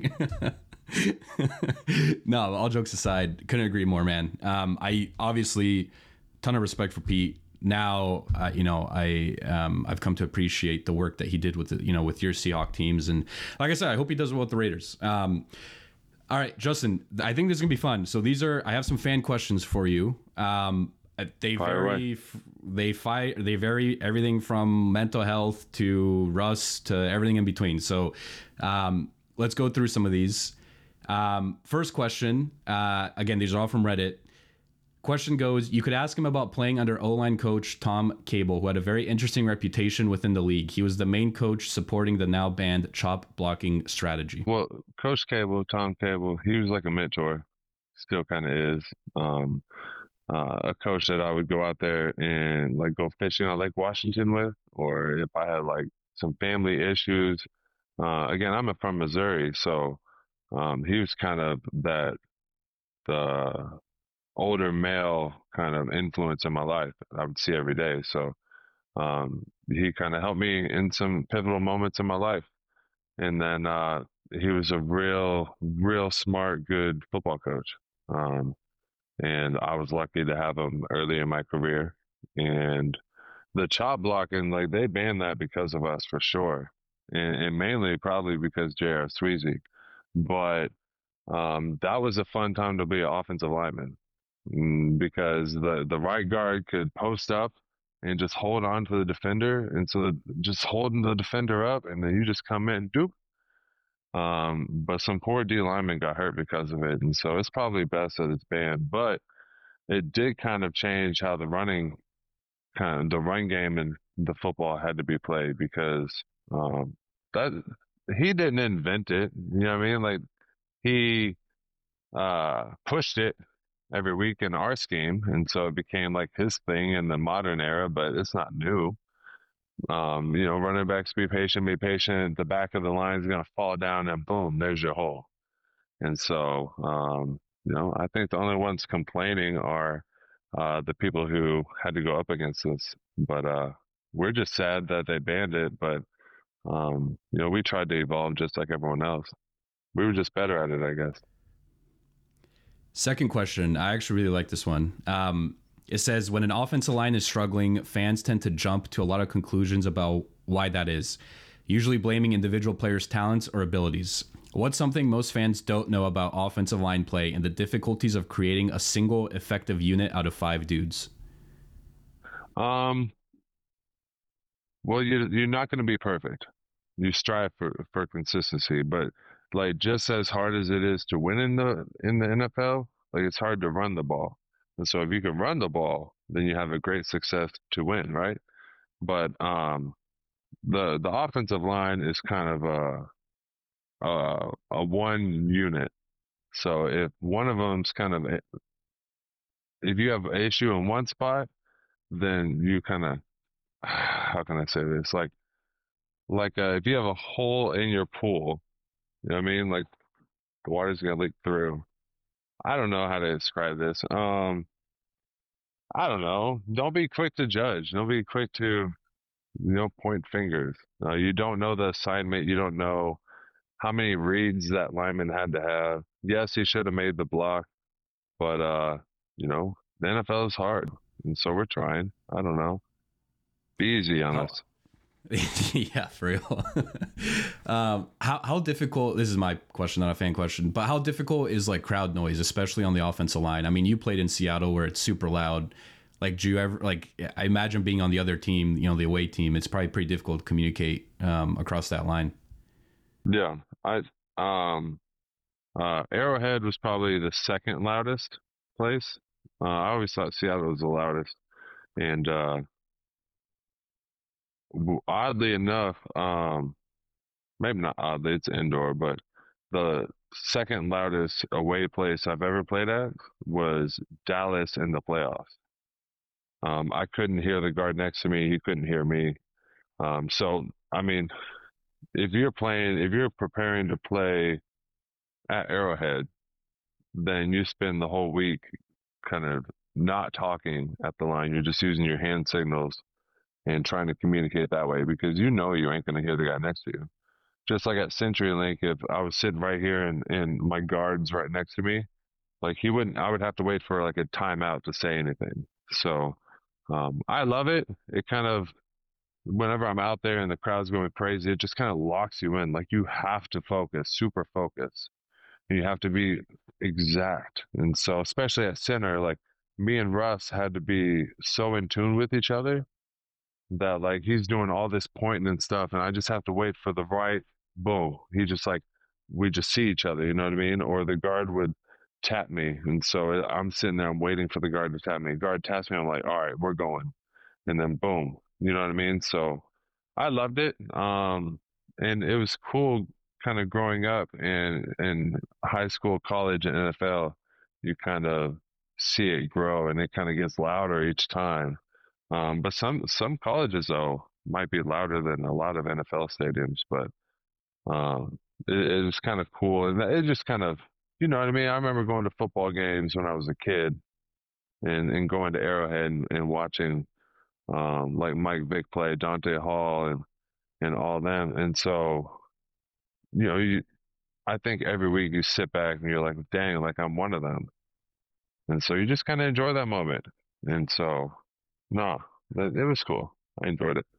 No, all jokes aside, couldn't agree more, man. um I obviously ton of respect for Pete. Now uh, you know I um I've come to appreciate the work that he did with the, you know with your Seahawk teams, and like I said, I hope he does well with the Raiders. um All right, Justin, I think this is gonna be fun. So these are I have some fan questions for you. Um, they Fire vary. They fi- They vary everything from mental health to Russ to everything in between. So um, let's go through some of these. Um, first question. Uh, again, these are all from Reddit. Question goes, you could ask him about playing under O-line coach Tom Cable, who had a very interesting reputation within the league. He was the main coach supporting the now banned chop blocking strategy. Well, Coach Cable, Tom Cable, he was like a mentor, still kind of is. Um, uh, a coach that I would go out there and like go fishing on Lake Washington with, or if I had like some family issues. Uh, again, I'm from Missouri, so um, he was kind of that the older male kind of influence in my life I would see every day. So um, he kind of helped me in some pivotal moments in my life. And then uh, he was a real, real smart, good football coach. Um, and I was lucky to have him early in my career. And the chop blocking, like they banned that because of us for sure. And, and mainly probably because J R. Sweezy. But um, that was a fun time to be an offensive lineman. Because the the right guard could post up and just hold on to the defender, and so just holding the defender up, and then you just come in, doop. Um, but some poor D lineman got hurt because of it, and so it's probably best that it's banned. But it did kind of change how the running, kind of the run game and the football had to be played because um, that he didn't invent it. You know what I mean? Like he uh, pushed it every week in our scheme, and so it became like his thing in the modern era, but it's not new. Um, you know, running backs, be patient, be patient. The back of the line is going to fall down, and boom, there's your hole. And so, um, you know, I think the only ones complaining are uh, the people who had to go up against this. But uh, we're just sad that they banned it. But um, you know, we tried to evolve just like everyone else. We were just better at it, I guess. Second question. I actually really like this one. Um, it says, when an offensive line is struggling, fans tend to jump to a lot of conclusions about why that is, usually blaming individual players' talents or abilities. What's something most fans don't know about offensive line play and the difficulties of creating a single effective unit out of five dudes? Um, well, you, you're not going to be perfect. You strive for, for consistency, but like just as hard as it is to win in the in the N F L, like it's hard to run the ball. And so if you can run the ball, then you have a great success to win, right? But um, the the offensive line is kind of a a, a one unit. So if one of them's kind of if you have an issue in one spot, then you kind of how can I say this? Like like uh, if you have a hole in your pool. You know what I mean? Like the water's gonna leak through. I don't know how to describe this. Um, I don't know. Don't be quick to judge. Don't be quick to, you know, point fingers. Uh, you don't know the assignment. You don't know how many reads that lineman had to have. Yes, he should have made the block, but uh, you know, the N F L is hard, and so we're trying. I don't know. Be easy on How, us. yeah, for real. um, how how difficult? This is my question, not a fan question. But how difficult is like crowd noise, especially on the offensive line? I mean, you played in Seattle where it's super loud. Like, do you ever like? I imagine being on the other team, you know, the away team. It's probably pretty difficult to communicate um, across that line. Yeah, I um, uh, Arrowhead was probably the second loudest place. Uh, I always thought Seattle was the loudest, and uh, oddly enough, um, maybe not oddly, it's indoor, but the second loudest away place I've ever played at was Dallas in the playoffs. Um, I couldn't hear the guard next to me. He couldn't hear me. Um, so, I mean, if you're playing, if you're preparing to play at Arrowhead, then you spend the whole week kind of not talking at the line. You're just using your hand signals and trying to communicate that way because you know you ain't going to hear the guy next to you. Just like at CenturyLink, if I was sitting right here and, and my guard's right next to me, like he wouldn't, I would have to wait for like a timeout to say anything. So um, I love it. It kind of, whenever I'm out there and the crowd's going crazy, it just kind of locks you in. Like you have to focus, super focus. You have to be exact. And so, especially at center, like me and Russ had to be so in tune with each other that like he's doing all this pointing and stuff, and I just have to wait for the right boom. He just like we just see each other, you know what I mean? Or the guard would tap me, and so I'm sitting there, I'm waiting for the guard to tap me. Guard taps me, I'm like, all right, we're going, and then boom, you know what I mean? So I loved it, um, and it was cool, kind of growing up and in high school, college, and N F L. You kind of see it grow, and it kind of gets louder each time. Um, but some some colleges though might be louder than a lot of N F L stadiums, but um, it, it was kind of cool, and it just kind of, you know what I mean. I remember going to football games when I was a kid, and and going to Arrowhead and, and watching um, like Mike Vick play, Dante Hall, and and all them, and so you know you. I think every week you sit back and you're like, dang, like I'm one of them, and so you just kind of enjoy that moment, and so no, it, it was cool. I enjoyed it.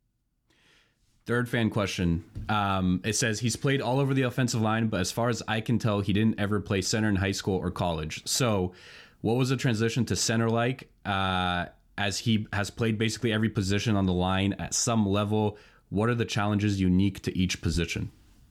Third fan question. Um, it says he's played all over the offensive line, but as far as I can tell, he didn't ever play center in high school or college. So what was the transition to center like, uh, as he has played basically every position on the line at some level? What are the challenges unique to each position?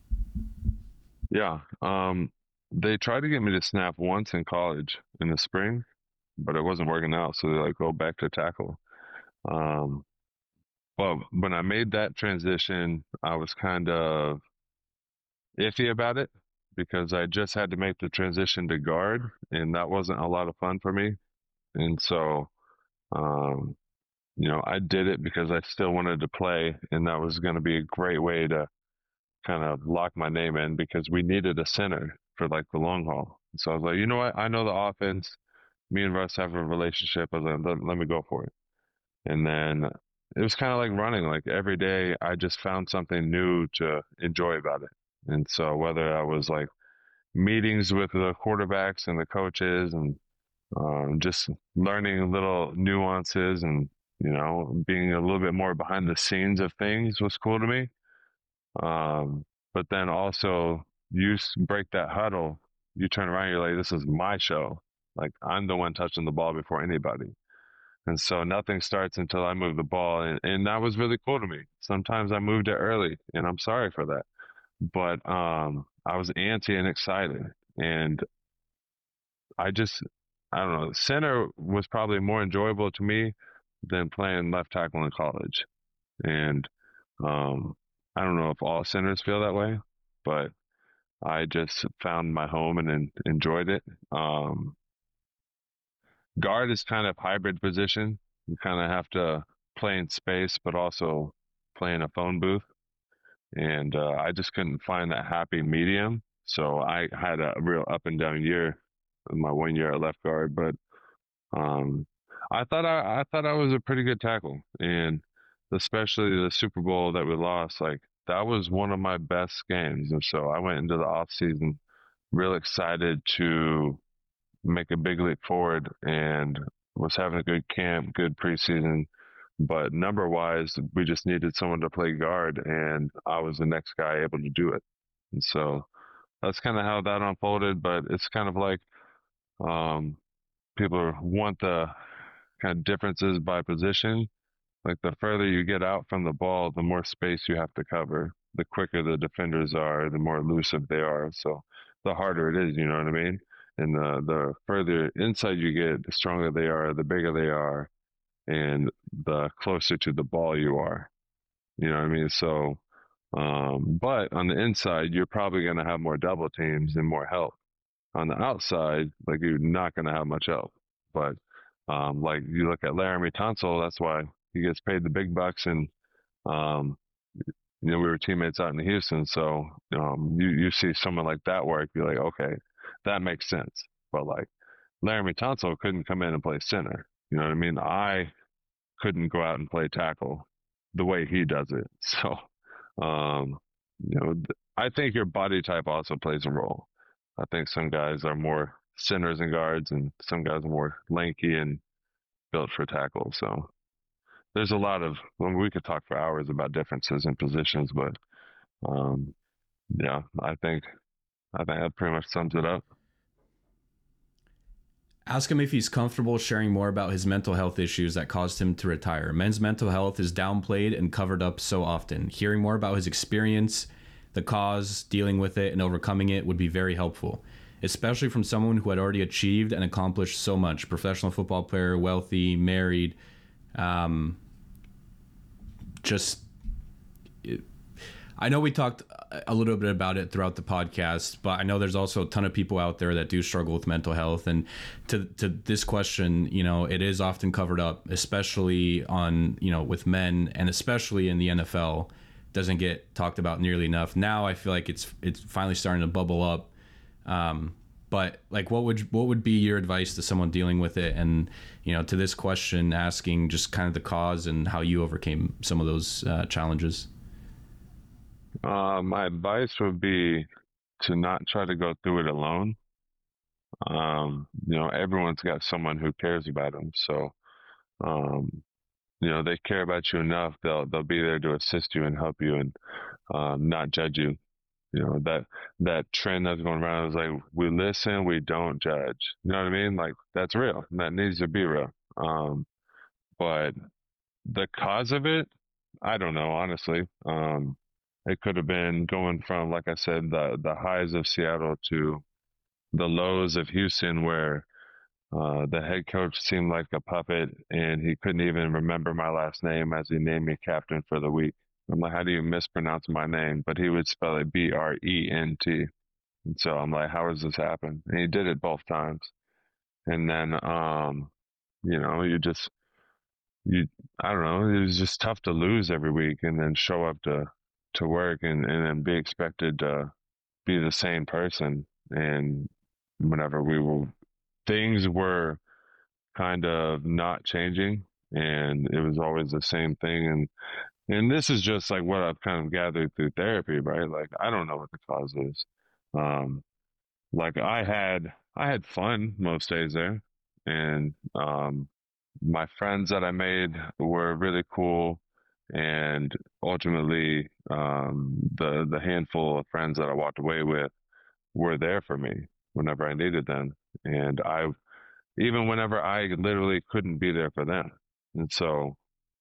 Yeah. Um, they tried to get me to snap once in college in the spring, but it wasn't working out. So they're like, go back to tackle. Um, Well, when I made that transition, I was kind of iffy about it because I just had to make the transition to guard, and that wasn't a lot of fun for me. And so, um, you know, I did it because I still wanted to play, and that was going to be a great way to kind of lock my name in because we needed a center for like the long haul. So I was like, you know what? I know the offense. Me and Russ have a relationship. I was like, let, let me go for it. And then it was kind of like running. Like every day, I just found something new to enjoy about it. And so whether I was like meetings with the quarterbacks and the coaches, and um, just learning little nuances, and you know, being a little bit more behind the scenes of things was cool to me. Um, but then also, you break that huddle, you turn around, you're like, this is my show. Like I'm the one touching the ball before anybody. And so nothing starts until I move the ball. And, and that was really cool to me. Sometimes I moved it early, and I'm sorry for that. But um, I was antsy and excited. And I just, I don't know, center was probably more enjoyable to me than playing left tackle in college. And um, I don't know if all centers feel that way, but I just found my home and, and enjoyed it. Um, Guard is kind of hybrid position. You kind of have to play in space, but also play in a phone booth. And uh, I just couldn't find that happy medium. So I had a real up and down year in my one year at left guard. But um, I thought I, I thought I was a pretty good tackle, and especially the Super Bowl that we lost, like that was one of my best games. And so I went into the off season real excited to make a big leap forward, and was having a good camp, good preseason. But number wise, we just needed someone to play guard, and I was the next guy able to do it. And so that's kind of how that unfolded. But it's kind of like um, people want the kind of differences by position. Like the further you get out from the ball, the more space you have to cover. The quicker the defenders are, the more elusive they are. So the harder it is, you know what I mean? And the, the further inside you get, the stronger they are, the bigger they are, and the closer to the ball you are. You know what I mean? So, um, but on the inside, you're probably going to have more double teams and more help. On the outside, like you're not going to have much help. But um, like you look at Laremy Tunsil, that's why he gets paid the big bucks. And um, you know, we were teammates out in Houston, so um, you you see someone like that work, you're like, okay, that makes sense. But like Laremy Tunsil couldn't come in and play center. You know what I mean? I couldn't go out and play tackle the way he does it. So, um, you know, I think your body type also plays a role. I think some guys are more centers and guards, and some guys are more lanky and built for tackle. So there's a lot of, well, we could talk for hours about differences in positions, but um, yeah, I think I think that pretty much sums it up. Ask him if he's comfortable sharing more about his mental health issues that caused him to retire. Men's mental health is downplayed and covered up so often. Hearing more about his experience, the cause, dealing with it, and overcoming it would be very helpful, especially from someone who had already achieved and accomplished so much. Professional football player, wealthy, married, um, just... It, I know we talked a little bit about it throughout the podcast, but I know there's also a ton of people out there that do struggle with mental health. And to to this question, you know, it is often covered up, especially on, you know, with men, and especially in the N F L, doesn't get talked about nearly enough. Now I feel like it's it's finally starting to bubble up. Um, but like, what would what would be your advice to someone dealing with it? And, you know, to this question, asking just kind of the cause and how you overcame some of those uh, challenges. Uh, my advice would be to not try to go through it alone. Um, you know, everyone's got someone who cares about them. So, um, you know, they care about you enough. They'll they'll be there to assist you and help you and um, not judge you. You know, that that trend that's going around is like, we listen, we don't judge. You know what I mean? Like, that's real. And that needs to be real. Um, but the cause of it, I don't know, honestly. Um, it could have been going from, like I said, the the highs of Seattle to the lows of Houston, where uh, the head coach seemed like a puppet, and he couldn't even remember my last name as he named me captain for the week. I'm like, how do you mispronounce my name? But he would spell it B R E N T. And so I'm like, how does this happen? And he did it both times. And then, um, you know, you just, you, I don't know, it was just tough to lose every week and then show up to, to work and, and then be expected to be the same person. And whenever we were, things were kind of not changing, and it was always the same thing. And and this is just like what I've kind of gathered through therapy, right? Like, I don't know what the cause is. Um, like I had I had fun most days there, and um, my friends that I made were really cool, and ultimately, um, the the handful of friends that I walked away with were there for me whenever I needed them, and I even whenever I literally couldn't be there for them. And so,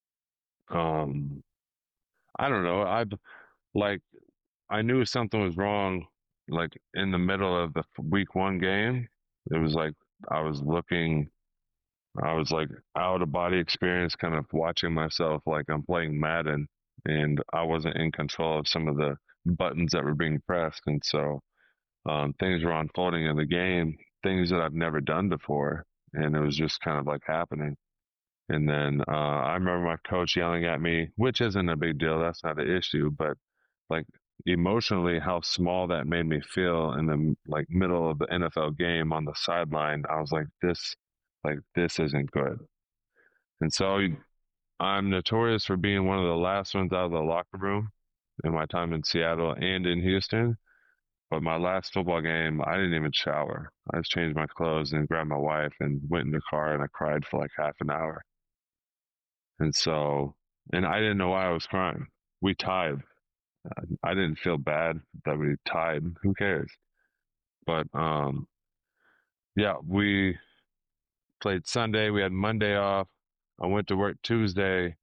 um, I don't know. I like I knew something was wrong, like in the middle of the week one game. It was like I was looking, I was like out of body experience, kind of watching myself like I'm playing Madden, and I wasn't in control of some of the buttons that were being pressed. And so, um, things were unfolding in the game, things that I've never done before, and it was just kind of like happening. And then uh, I remember my coach yelling at me, which isn't a big deal. That's not an issue. But like emotionally, how small that made me feel in the like middle of the N F L game on the sideline. I was like, this, like this isn't good. And so I'm notorious for being one of the last ones out of the locker room in my time in Seattle and in Houston. But my last football game, I didn't even shower. I just changed my clothes and grabbed my wife and went in the car, and I cried for like half an hour. And so, and I didn't know why I was crying. We tied. Uh, I didn't feel bad that we tied. Who cares? But um, yeah, we played Sunday. We had Monday off. I went to work Tuesday.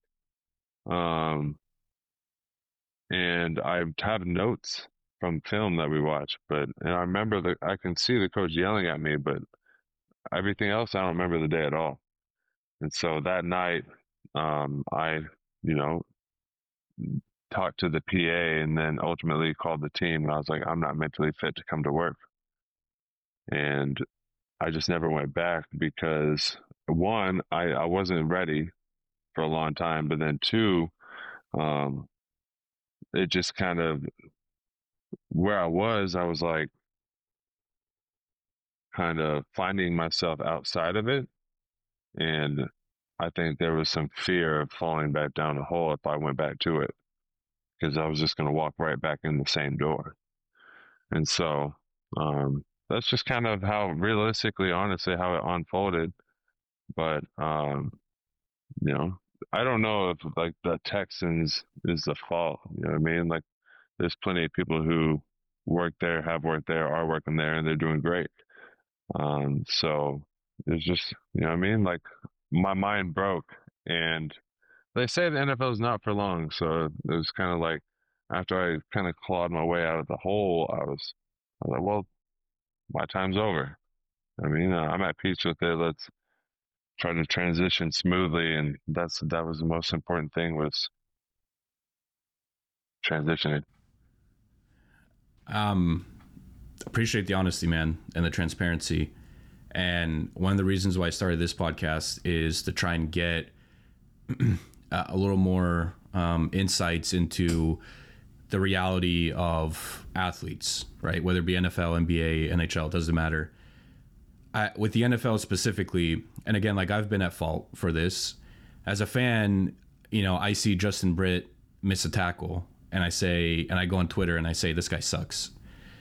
Um, and I have notes from film that we watched. But and I remember that I can see the coach yelling at me, but everything else I don't remember the day at all. And so that night, um, I, you know, talked to the P A and then ultimately called the team. And I was like, I'm not mentally fit to come to work. And I just never went back because one, I, I wasn't ready for a long time. But then two, um, it just kind of where I was, I was like kind of finding myself outside of it. And I think there was some fear of falling back down the hole if I went back to it, because I was just going to walk right back in the same door. And so um, that's just kind of how realistically, honestly, how it unfolded. But, um, you know, I don't know if like the Texans is the fault. You know what I mean? Like there's plenty of people who work there, have worked there, are working there, and they're doing great. Um, so it's just, you know what I mean? Like my mind broke, and they say the N F L is not for long. So it was kind of like after I kind of clawed my way out of the hole, I was, I was like, well, my time's over. I mean, uh, I'm at peace with it. Let's try to transition smoothly, and that's that was the most important thing was transitioning. Um, appreciate the honesty, man, and the transparency. And one of the reasons why I started this podcast is to try and get a little more um, insights into the reality of athletes, right? Whether it be N F L, N B A, N H L, it doesn't matter. I, with the N F L specifically, and again, like I've been at fault for this. As a fan, you know, I see Justin Britt miss a tackle, and I say, and I go on Twitter and I say, this guy sucks.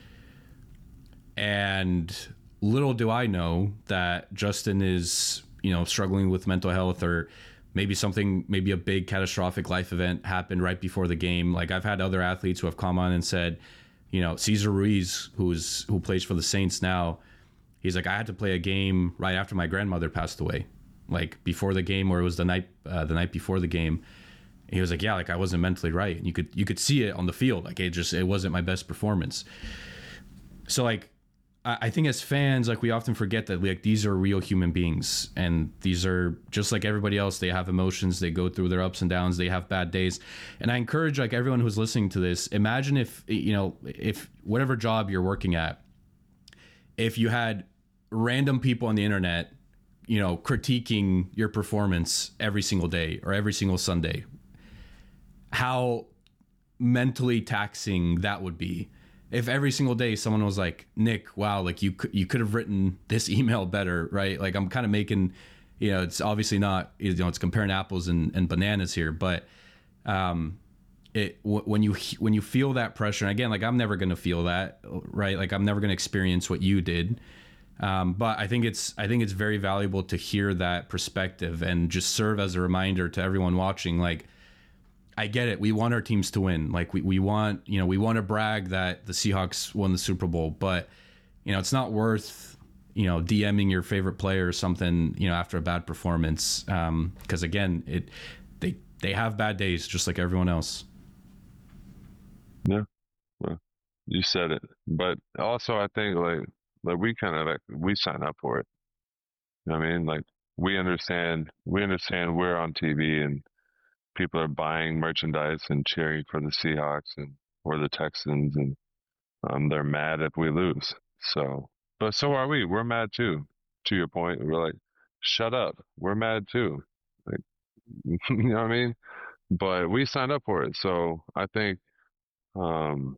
And little do I know that Justin is, you know, struggling with mental health, or maybe something, maybe a big catastrophic life event happened right before the game. Like I've had other athletes who have come on and said, you know, Cesar Ruiz, who's who plays for the Saints now, he's like, I had to play a game right after my grandmother passed away, like before the game, or it was the night uh, the night before the game. And he was like, yeah, like I wasn't mentally right, and you could you could see it on the field. Like it just it wasn't my best performance. So like I, I think as fans, like we often forget that like these are real human beings, and these are just like everybody else. They have emotions. They go through their ups and downs. They have bad days. And I encourage like everyone who's listening to this, imagine if you know if whatever job you're working at, if you had random people on the internet, you know, critiquing your performance every single day or every single Sunday, how mentally taxing that would be. If every single day someone was like, Nick, wow, like you could, you could have written this email better, right? Like I'm kind of making, you know, it's obviously not, you know, it's comparing apples and, and bananas here, but um, it w- when you when you feel that pressure, and again, like I'm never going to feel that, right? Like I'm never going to experience what you did. Um, but I think it's I think it's very valuable to hear that perspective and just serve as a reminder to everyone watching. Like, I get it. We want our teams to win. Like we, we want, you know, we want to brag that the Seahawks won the Super Bowl, but you know, it's not worth, you know, DMing your favorite player or something, you know, after a bad performance. Um, cause again, it, they, they have bad days just like everyone else. Yeah. Well, you said it, but also I think like, like we kind of like, we sign up for it. You know what I mean? Like we understand, we understand we're on T V and people are buying merchandise and cheering for the Seahawks and or the Texans, and um, they're mad if we lose. So, but so are we. We're mad too. To your point, we're like, shut up. We're mad too. Like, you know what I mean? But we signed up for it, so I think, um,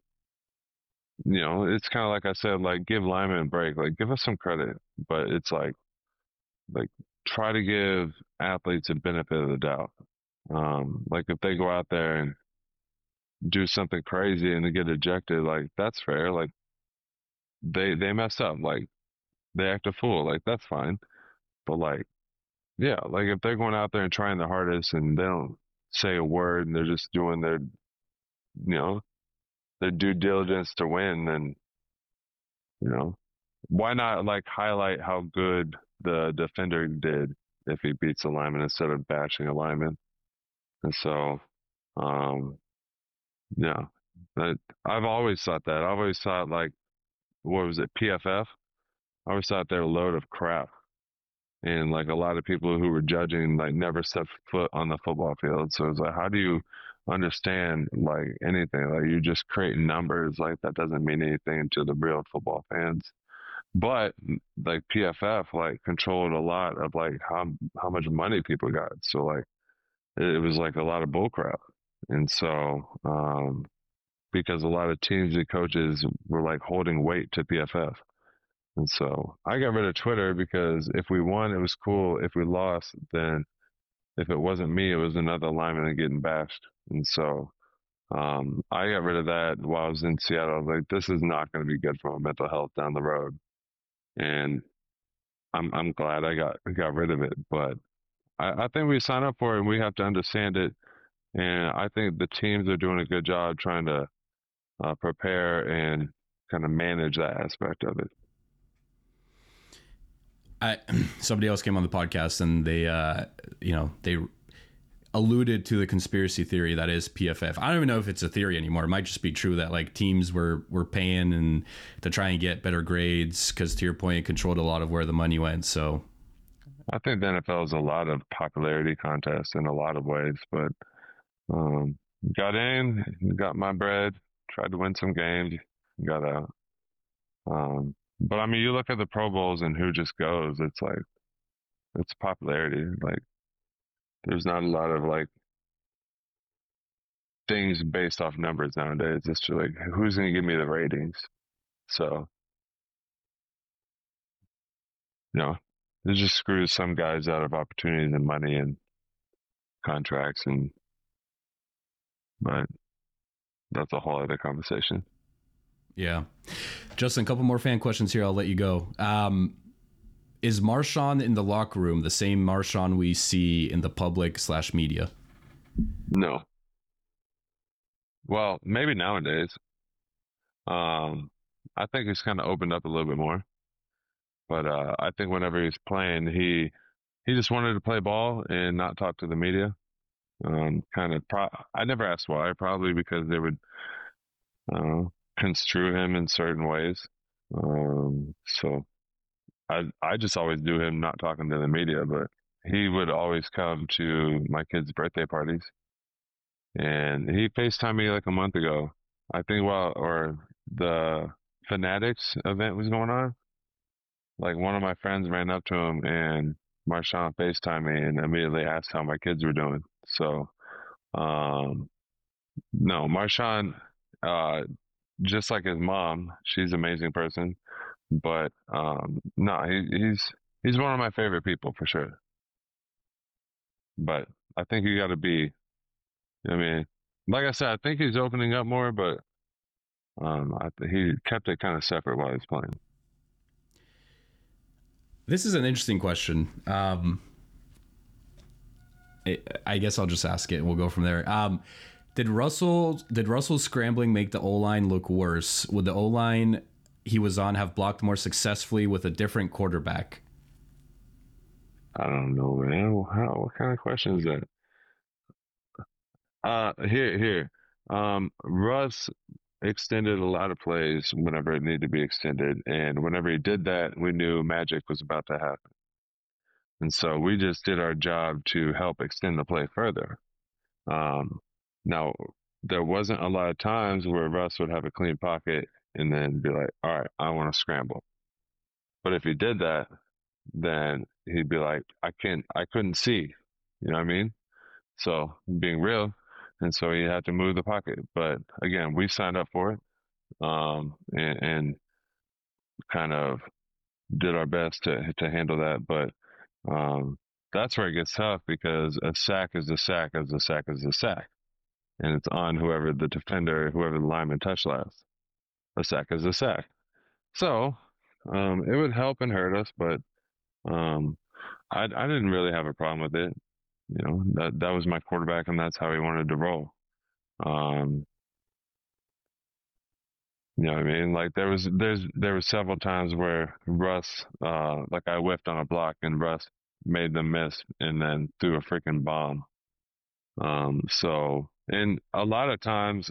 you know, it's kind of like I said, like give Lyman a break, like give us some credit, but it's like, like try to give athletes a benefit of the doubt. Um, like if they go out there and do something crazy and they get ejected, like that's fair. Like they they mess up, like they act a fool, like that's fine. But like, yeah, like if they're going out there and trying their hardest and they don't say a word and they're just doing their, you know, their due diligence to win, then you know, why not like highlight how good the defender did if he beats a lineman instead of bashing a lineman? And so, um, yeah, but I've always thought that. I've always thought like, what was it, P F F? I always thought they're a load of crap. And like a lot of people who were judging like never stepped foot on the football field. So it's like, how do you understand like anything? Like you just create numbers, like that doesn't mean anything to the real football fans. But like P F F like controlled a lot of like how how much money people got. So like it was like a lot of bullcrap. And so um because a lot of teams and coaches were like holding weight to P F F. And so I got rid of Twitter because if we won, it was cool. If we lost, then if it wasn't me, it was another lineman getting bashed. And so um, I got rid of that while I was in Seattle. I was like, this is not going to be good for my mental health down the road. And I'm I'm glad I got got rid of it. But I, I think we sign up for it and we have to understand it. And I think the teams are doing a good job trying to uh, prepare and kind of manage that aspect of it. I, somebody else came on the podcast and they, uh, you know, they alluded to the conspiracy theory that is P F F. I don't even know if it's a theory anymore. It might just be true that like teams were, were paying and to try and get better grades because, to your point, it controlled a lot of where the money went. So I think the N F L is a lot of popularity contests in a lot of ways, but um, got in, got my bread, tried to win some games, got out. Um, but I mean, you look at the Pro Bowls and who just goes, it's like, it's popularity. Like, there's not a lot of like things based off numbers nowadays. It's just like, who's going to give me the ratings? So, you know, it just screws some guys out of opportunities and money and contracts, and but that's a whole other conversation. Yeah. Justin, a couple more fan questions here. I'll let you go. Um, is Marshawn in the locker room the same Marshawn we see in the public slash media? No. Well, maybe nowadays. Um, I think he's kind of opened up a little bit more. But uh, I think whenever he's playing, he he just wanted to play ball and not talk to the media. Um, kind of. Pro- I never asked why. Probably because they would uh, construe him in certain ways. Um, so I I just always do him not talking to the media, but he would always come to my kids' birthday parties, and he FaceTimed me like a month ago. I think while or the Fanatics event was going on. Like one of my friends ran up to him and Marshawn FaceTimed me and immediately asked how my kids were doing. So, um, no, Marshawn, uh, just like his mom, she's an amazing person. But um, no, he, he's he's one of my favorite people for sure. But I think you got to be, I mean, like I said, I think he's opening up more, but um, I, he kept it kind of separate while he was playing. This is an interesting question. Um, it, I guess I'll just ask it and we'll go from there. Um, did Russell did Russell's scrambling make the O-line look worse? Would the O-line he was on have blocked more successfully with a different quarterback? I don't know, man. How, what kind of question is that? Uh, here, here. Um, Russ extended a lot of plays whenever it needed to be extended, and whenever he did that, we knew magic was about to happen. And so we just did our job to help extend the play further. Um, now, there wasn't a lot of times where Russ would have a clean pocket and then be like, all right, I want to scramble. But if he did that, then he'd be like, I can't, I couldn't see. You know what I mean? So being real. And so he had to move the pocket. But again, we signed up for it, um, and, and kind of did our best to to handle that. But um, that's where it gets tough because a sack is a sack as a sack is a sack. And it's on whoever the defender, whoever the lineman touched last. A sack is a sack. So um, it would help and hurt us, but um, I, I didn't really have a problem with it. You know, that that was my quarterback, and that's how he wanted to roll. Um, you know what I mean? Like there was there's there were several times where Russ, uh, like I whiffed on a block, and Russ made them miss, and then threw a freaking bomb. Um, so, and a lot of times,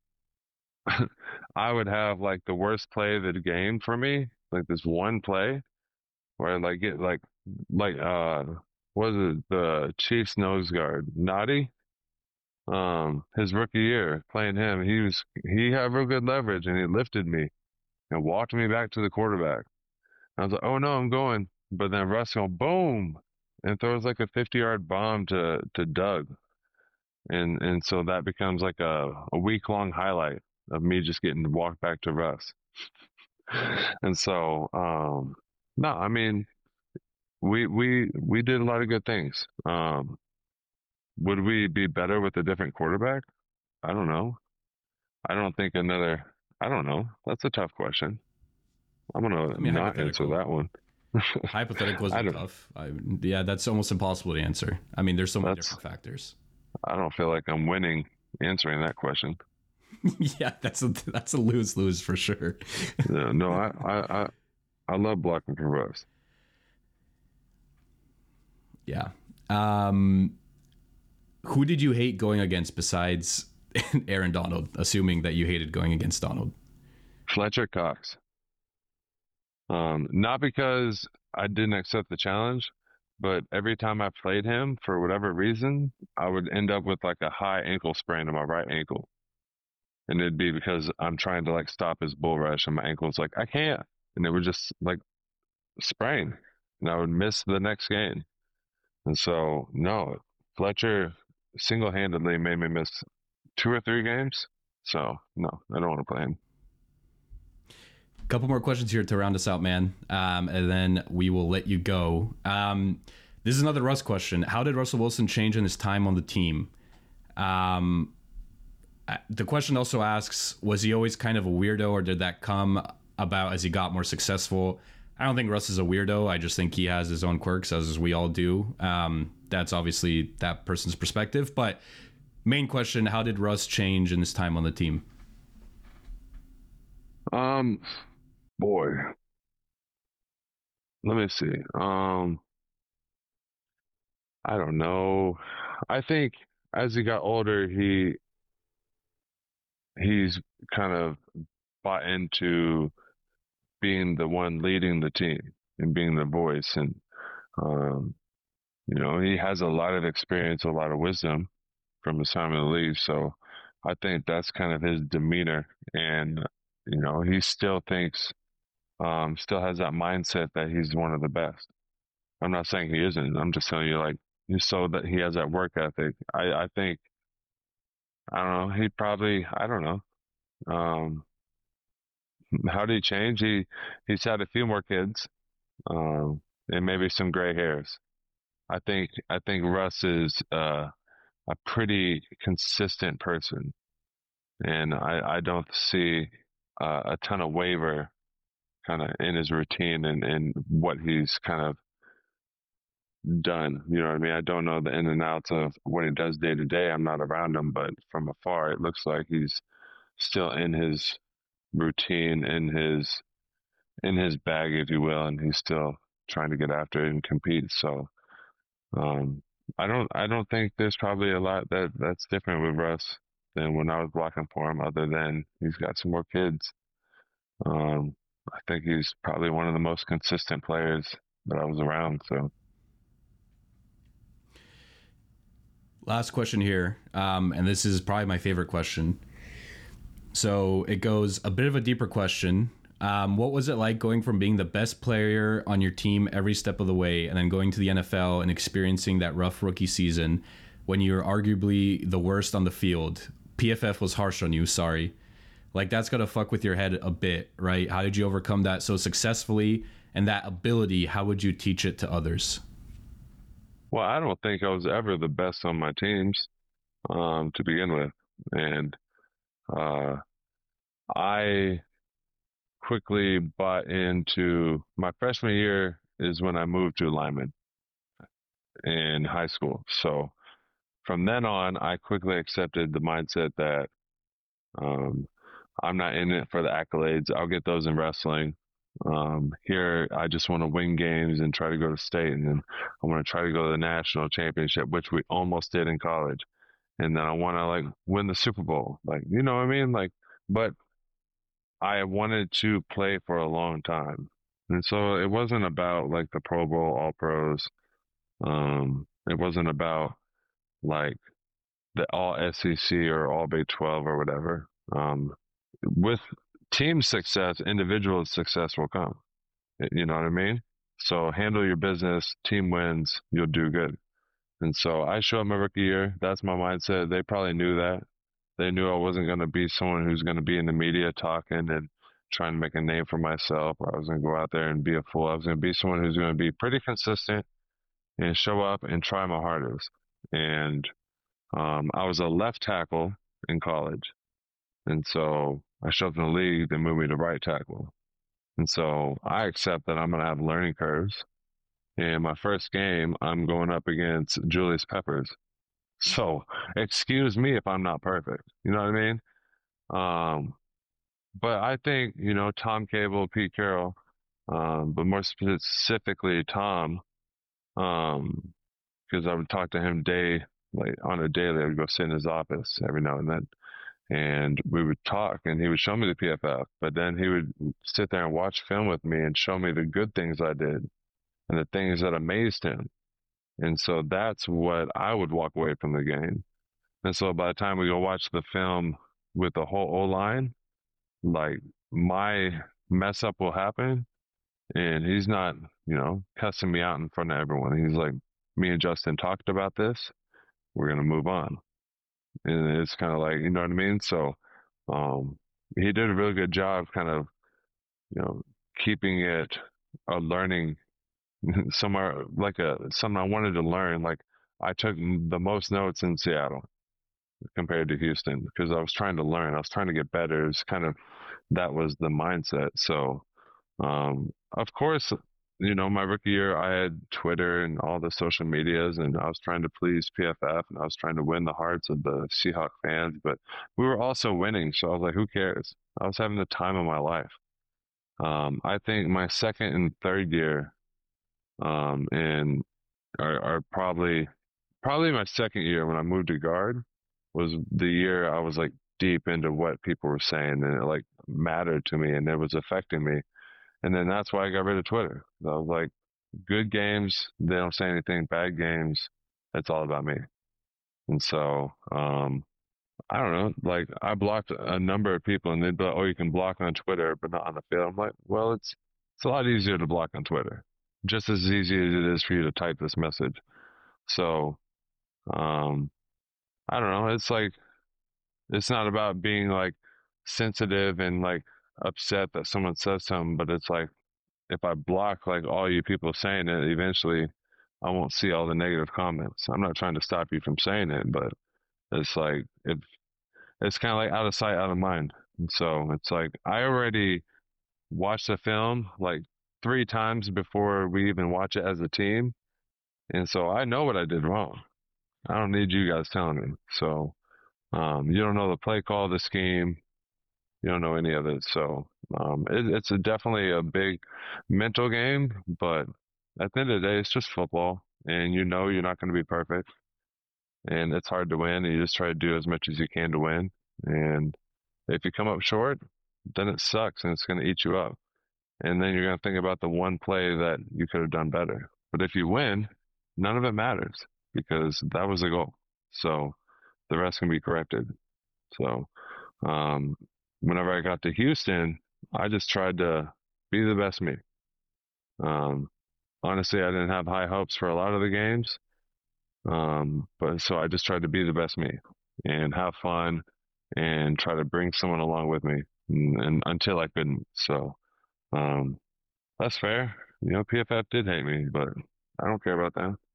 I would have like the worst play of the game for me, like this one play where I like get like like uh. was it the Chiefs nose guard, Noddy? Um, his rookie year, playing him, he was he had real good leverage and he lifted me and walked me back to the quarterback. I was like, oh no, I'm going. But then Russ goes boom and throws like a fifty yard bomb to to Doug. And and so that becomes like a, a week long highlight of me just getting to walk back to Russ. And so um no, I mean We we we did a lot of good things. Um, would we be better with a different quarterback? I don't know. I don't think another. I don't know. That's a tough question. I'm gonna I mean, not answer that one. Hypotheticals I are don't- tough. I, yeah, that's almost impossible to answer. I mean, there's so many That's- different factors. I don't feel like I'm winning answering that question. Yeah, that's a that's a lose lose for sure. No, no, I, I, I, I love blocking for Russ. Yeah. Um, who did you hate going against besides Aaron Donald? Assuming that you hated going against Donald. Fletcher Cox. Um, not because I didn't accept the challenge, but every time I played him, for whatever reason, I would end up with like a high ankle sprain in my right ankle. And it'd be because I'm trying to like stop his bull rush and my ankle's like, I can't. And it would just like sprain. And I would miss the next game. And so, no, Fletcher single handedly made me miss two or three games. So, no, I don't want to play him. A couple more questions here to round us out, man. Um, and then we will let you go. Um, this is another Russ question. How did Russell Wilson change in his time on the team? Um, the question also asks, was he always kind of a weirdo, or did that come about as he got more successful? I don't think Russ is a weirdo. I just think he has his own quirks, as we all do. Um, that's obviously that person's perspective. But main question, how did Russ change in his time on the team? Um, boy, let me see. Um, I don't know. I think as he got older, he he's kind of bought into being the one leading the team and being the voice. And, um, you know, he has a lot of experience, a lot of wisdom from his time in the league. So I think that's kind of his demeanor. And, you know, he still thinks, um, still has that mindset that he's one of the best. I'm not saying he isn't. I'm just telling you, like, he's so that he has that work ethic. I, I think, I don't know, he probably, I don't know. Um, how did he change? He he's had a few more kids, um, and maybe some gray hairs. I think I think Russ is uh, a pretty consistent person, and I I don't see uh, a ton of waver kind of in his routine and and what he's kind of done. You know what I mean? I don't know the in and outs of what he does day to day. I'm not around him, but from afar, it looks like he's still in his routine, in his in his bag, if you will, and he's still trying to get after it and compete. So um, I don't I don't think there's probably a lot that that's different with Russ than when I was blocking for him, other than he's got some more kids. Um, I think he's probably one of the most consistent players that I was around. So. Last question here, um, and this is probably my favorite question. So it goes a bit of a deeper question. Um, what was it like going from being the best player on your team every step of the way and then going to the N F L and experiencing that rough rookie season when you were arguably the worst on the field? P F F was harsh on you, sorry. Like, that's got to fuck with your head a bit, right? How did you overcome that so successfully? And that ability, how would you teach it to others? Well, I don't think I was ever the best on my teams um, to begin with. And uh, I quickly bought into my freshman year is when I moved to Lyman in high school. So from then on, I quickly accepted the mindset that um, I'm not in it for the accolades. I'll get those in wrestling. Um, here, I just want to win games and try to go to state, and then I want to try to go to the national championship, which we almost did in college. And then I want to like win the Super Bowl, like, you know what I mean? Like, but I wanted to play for a long time, and so it wasn't about like the Pro Bowl, All Pros. Um, it wasn't about like the All S E C or All Big twelve or whatever. Um, with team success, individual success will come. You know what I mean? So handle your business, team wins, you'll do good. And so I show up my rookie year. That's my mindset. They probably knew that. They knew I wasn't going to be someone who's going to be in the media talking and trying to make a name for myself, or I was going to go out there and be a fool. I was going to be someone who's going to be pretty consistent and show up and try my hardest. And um, I was a left tackle in college. And so I showed up in the league, they moved me to right tackle. And so I accept that I'm going to have learning curves. And my first game, I'm going up against Julius Peppers. So excuse me if I'm not perfect. You know what I mean? Um, but I think, you know, Tom Cable, Pete Carroll, um, but more specifically Tom, um, because I would talk to him day, like on a daily. I would go sit in his office every now and then, and we would talk, and he would show me the P F F. But then he would sit there and watch film with me and show me the good things I did and the things that amazed him. And so that's what I would walk away from the game. And so by the time we go watch the film with the whole O line, like my mess up will happen, and he's not, you know, cussing me out in front of everyone. He's like, me and Justin talked about this. We're gonna move on, and it's kind of like, you know what I mean. So, um, he did a really good job, kind of, you know, keeping it a learning somewhere, like a something I wanted to learn. Like I took the most notes in Seattle compared to Houston because I was trying to learn. I was trying to get better. It's kind of that was the mindset. So, um, of course, you know, my rookie year, I had Twitter and all the social medias, and I was trying to please P F F, and I was trying to win the hearts of the Seahawk fans. But we were also winning, so I was like, who cares? I was having the time of my life. Um, I think my second and third year, um, and are, are probably probably my second year when I moved to guard was the year I was like deep into what people were saying, and it like mattered to me, and it was affecting me. And then that's why I got rid of Twitter. I was like, good games, they don't say anything. Bad games, it's all about me. And so, um, I don't know. Like, I blocked a number of people, and they'd be like, "Oh, you can block on Twitter, but not on the field." I'm like, well, it's it's a lot easier to block on Twitter, just as easy as it is for you to type this message. So, um, I don't know. It's like it's not about being like sensitive and like upset that someone says something, but it's like if I block like all you people saying it, eventually I won't see all the negative comments. I'm not trying to stop you from saying it, but it's like if it's kind of like out of sight, out of mind. And so it's like I already watched the film like three times before we even watch it as a team, and so I know what I did wrong. I don't need you guys telling me. So um, you don't know the play call, the scheme. You don't know any of it. So um, it, it's a, definitely a big mental game, but at the end of the day, it's just football, and you know you're not going to be perfect, and it's hard to win, and you just try to do as much as you can to win. And if you come up short, then it sucks, and it's going to eat you up. And then you're going to think about the one play that you could have done better. But if you win, none of it matters because that was the goal. So the rest can be corrected. So um, whenever I got to Houston, I just tried to be the best me. Um, honestly, I didn't have high hopes for a lot of the games. Um, but so I just tried to be the best me and have fun and try to bring someone along with me and, and until I couldn't. So, um, that's fair. You know, P F F did hate me, but I don't care about that.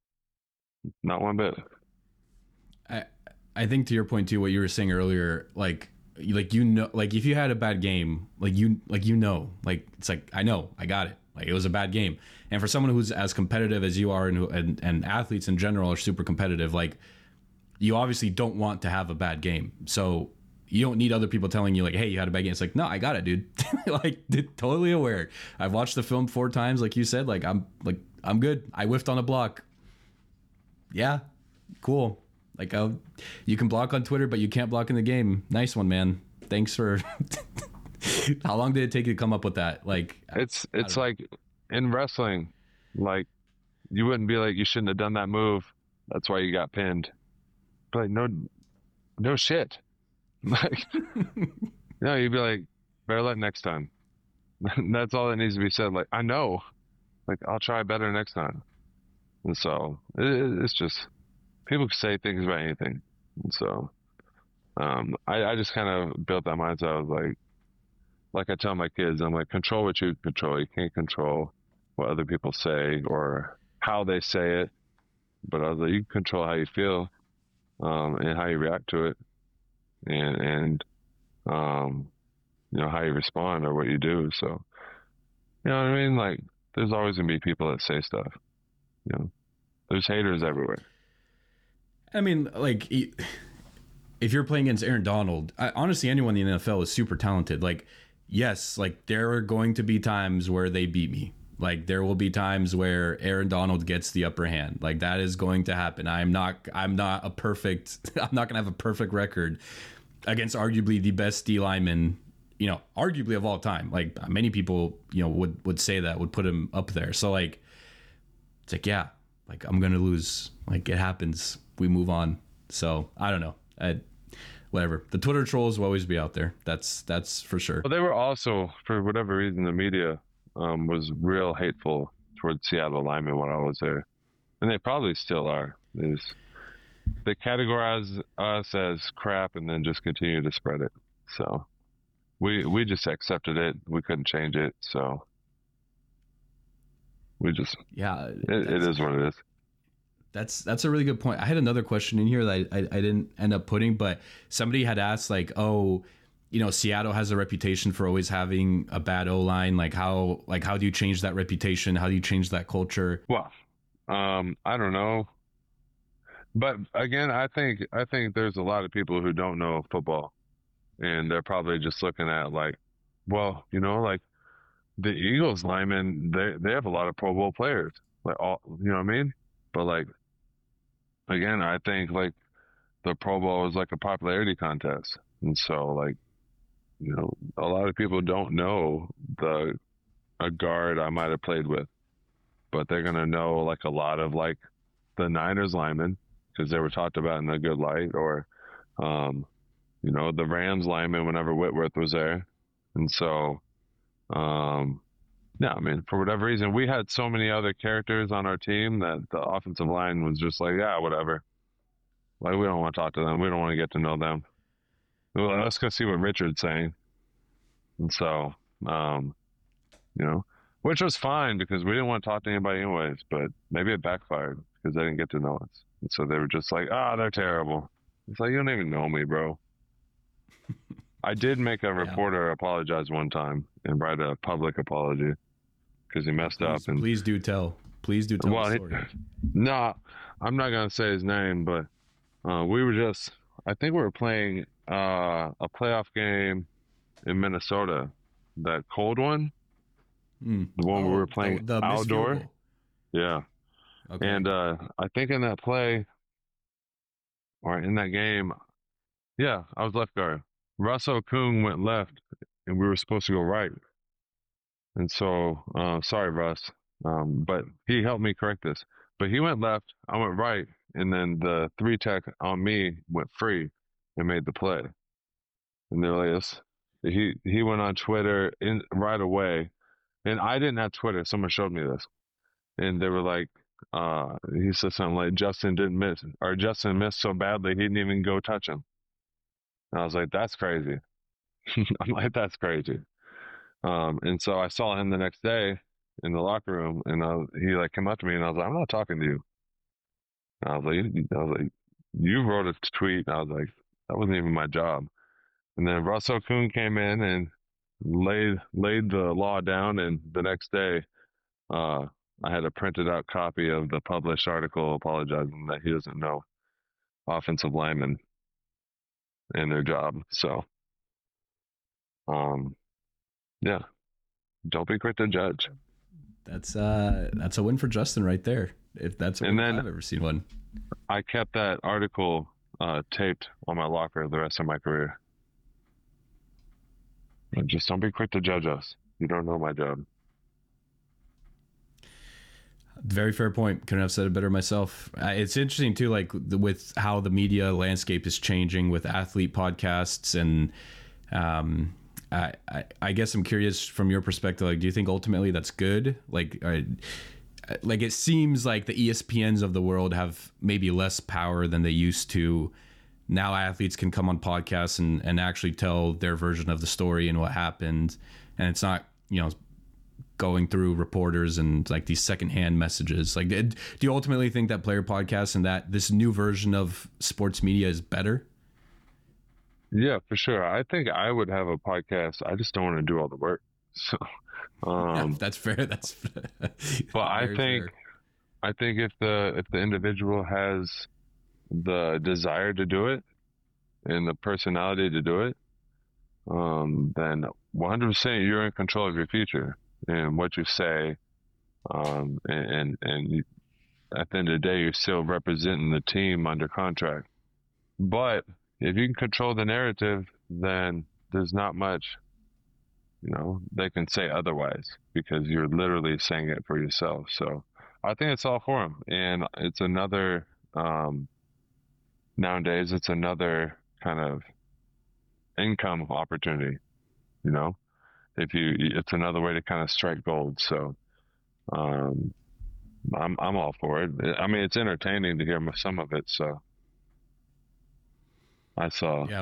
Not one bit. I I think to your point too, what you were saying earlier, like like you know, like if you had a bad game, like you like you know, like it's like I know, I got it. Like it was a bad game. And for someone who's as competitive as you are, and who, and, and athletes in general are super competitive, like you obviously don't want to have a bad game. So you don't need other people telling you like, hey, you had a bad game. It's like, no, I got it, dude. Like totally aware. I've watched the film four times, like you said. Like I'm like I'm good. I whiffed on a block. Yeah, cool. Like I'll, you can block on Twitter, but you can't block in the game. Nice one, man. Thanks for. How long did it take you to come up with that? Like it's it's like in wrestling, like you wouldn't be like you shouldn't have done that move. That's why you got pinned. But like no, no shit. Like no, you'd be like better luck next time. That's all that needs to be said. Like I know, like I'll try better next time. And so it, it's just people can say things about anything. And so um, I I just kind of built that mindset. I was like. Like I tell my kids, I'm like, control what you control. You can't control what other people say or how they say it. But I was like, you can control how you feel um, and how you react to it and, and um, you know, how you respond or what you do. So, you know what I mean? Like, there's always going to be people that say stuff. You know, there's haters everywhere. I mean, like... if you're playing against Aaron Donald, I, honestly, anyone in the N F L is super talented. Like, yes, like there are going to be times where they beat me. Like there will be times where Aaron Donald gets the upper hand. Like that is going to happen. I'm not I'm not a perfect I'm not gonna have a perfect record against arguably the best D lineman, you know, arguably of all time. Like many people, you know, would would say that, would put him up there. So like it's like, yeah, like I'm gonna lose. Like it happens. We move on. So I don't know. I, whatever. The Twitter trolls will always be out there. That's that's for sure. Well, they were also, for whatever reason, the media Um, was real hateful towards Seattle linemen when I was there, and they probably still are. They, just, they categorize us as crap and then just continue to spread it. So we we just accepted it. We couldn't change it. So we just yeah, it, it is what it is. That's that's a really good point. I had another question in here that I, I I didn't end up putting, but somebody had asked like, oh, you know, Seattle has a reputation for always having a bad O-line. Like how, like how do you change that reputation? How do you change that culture? Well, um, I don't know, but again, I think I think there's a lot of people who don't know football, and they're probably just looking at like, well, you know, like the Eagles linemen, they they have a lot of Pro Bowl players, like all, you know what I mean? But like, again, I think like the Pro Bowl is like a popularity contest, and so like. You know, a lot of people don't know the a guard I might have played with, but they're gonna know like a lot of like the Niners linemen because they were talked about in a good light, or um, you know, the Rams linemen whenever Whitworth was there, and so um, yeah, I mean, for whatever reason, we had so many other characters on our team that the offensive line was just like, yeah, whatever. Like we don't want to talk to them, we don't want to get to know them. Well, let's go see what Richard's saying. And so, um, you know, which was fine because we didn't want to talk to anybody anyways, but maybe it backfired because they didn't get to know us. And so they were just like, ah, oh, they're terrible. It's like, you don't even know me, bro. I did make a reporter yeah. apologize one time and write a public apology because he messed please, up. And please do tell. Please do tell well, the story. He, no, I'm not going to say his name, but uh, we were just, I think we were playing uh, a playoff game in Minnesota, that cold one, mm. the one oh, we were playing the, the outdoor. Yeah. Okay. And uh, I think in that play, or in that game, yeah, I was left guard. Russell Okung went left, and we were supposed to go right. And so, uh, sorry, Russ, um, but he helped me correct this. But he went left, I went right, and then the three tech on me went free and made the play. And they're like, this. He he went on Twitter in right away, and I didn't have Twitter. Someone showed me this, and they were like, uh, he said something like Justin didn't miss, or Justin missed so badly he didn't even go touch him. And I was like, that's crazy. I'm like, that's crazy. Um, and so I saw him the next day in the locker room, and I, he like came up to me, and I was like, I'm not talking to you. And I was like, I was like, you wrote a tweet. And I was like, that wasn't even my job. And then Russell Okung came in and laid laid the law down, and the next day, uh, I had a printed out copy of the published article apologizing that he doesn't know offensive linemen and their job. So, um, yeah, don't be quick to judge. That's uh, that's a win for Justin right there. If that's a win, I've ever seen one. I kept that article uh, taped on my locker the rest of my career. Just don't be quick to judge us. You don't know my job. Very fair point. Couldn't have said it better myself. Uh, it's interesting too, like the, with how the media landscape is changing with athlete podcasts, and um, I, I, I guess I'm curious from your perspective. Like, do you think ultimately that's good? Like, uh, like it seems like the E S P Ns of the world have maybe less power than they used to. Now athletes can come on podcasts and, and actually tell their version of the story and what happened. And it's not, you know, going through reporters and like these secondhand messages. Like, do you ultimately think that player podcasts and that this new version of sports media is better? Yeah, for sure. I think I would have a podcast. I just don't want to do all the work. So, um, yeah, that's fair. That's but I think, fair. I think if the, if the individual has the desire to do it, and the personality to do it, um, then one hundred percent you're in control of your future and what you say. Um, and, and, and you, at the end of the day, you're still representing the team under contract. But if you can control the narrative, then there's not much, you know, they can say otherwise, because you're literally saying it for yourself. So I think it's all for them. And it's another, um, nowadays, it's another kind of income opportunity, you know, if you, it's another way to kind of strike gold. So, um, I'm, I'm all for it. I mean, it's entertaining to hear some of it. So I saw. Yeah.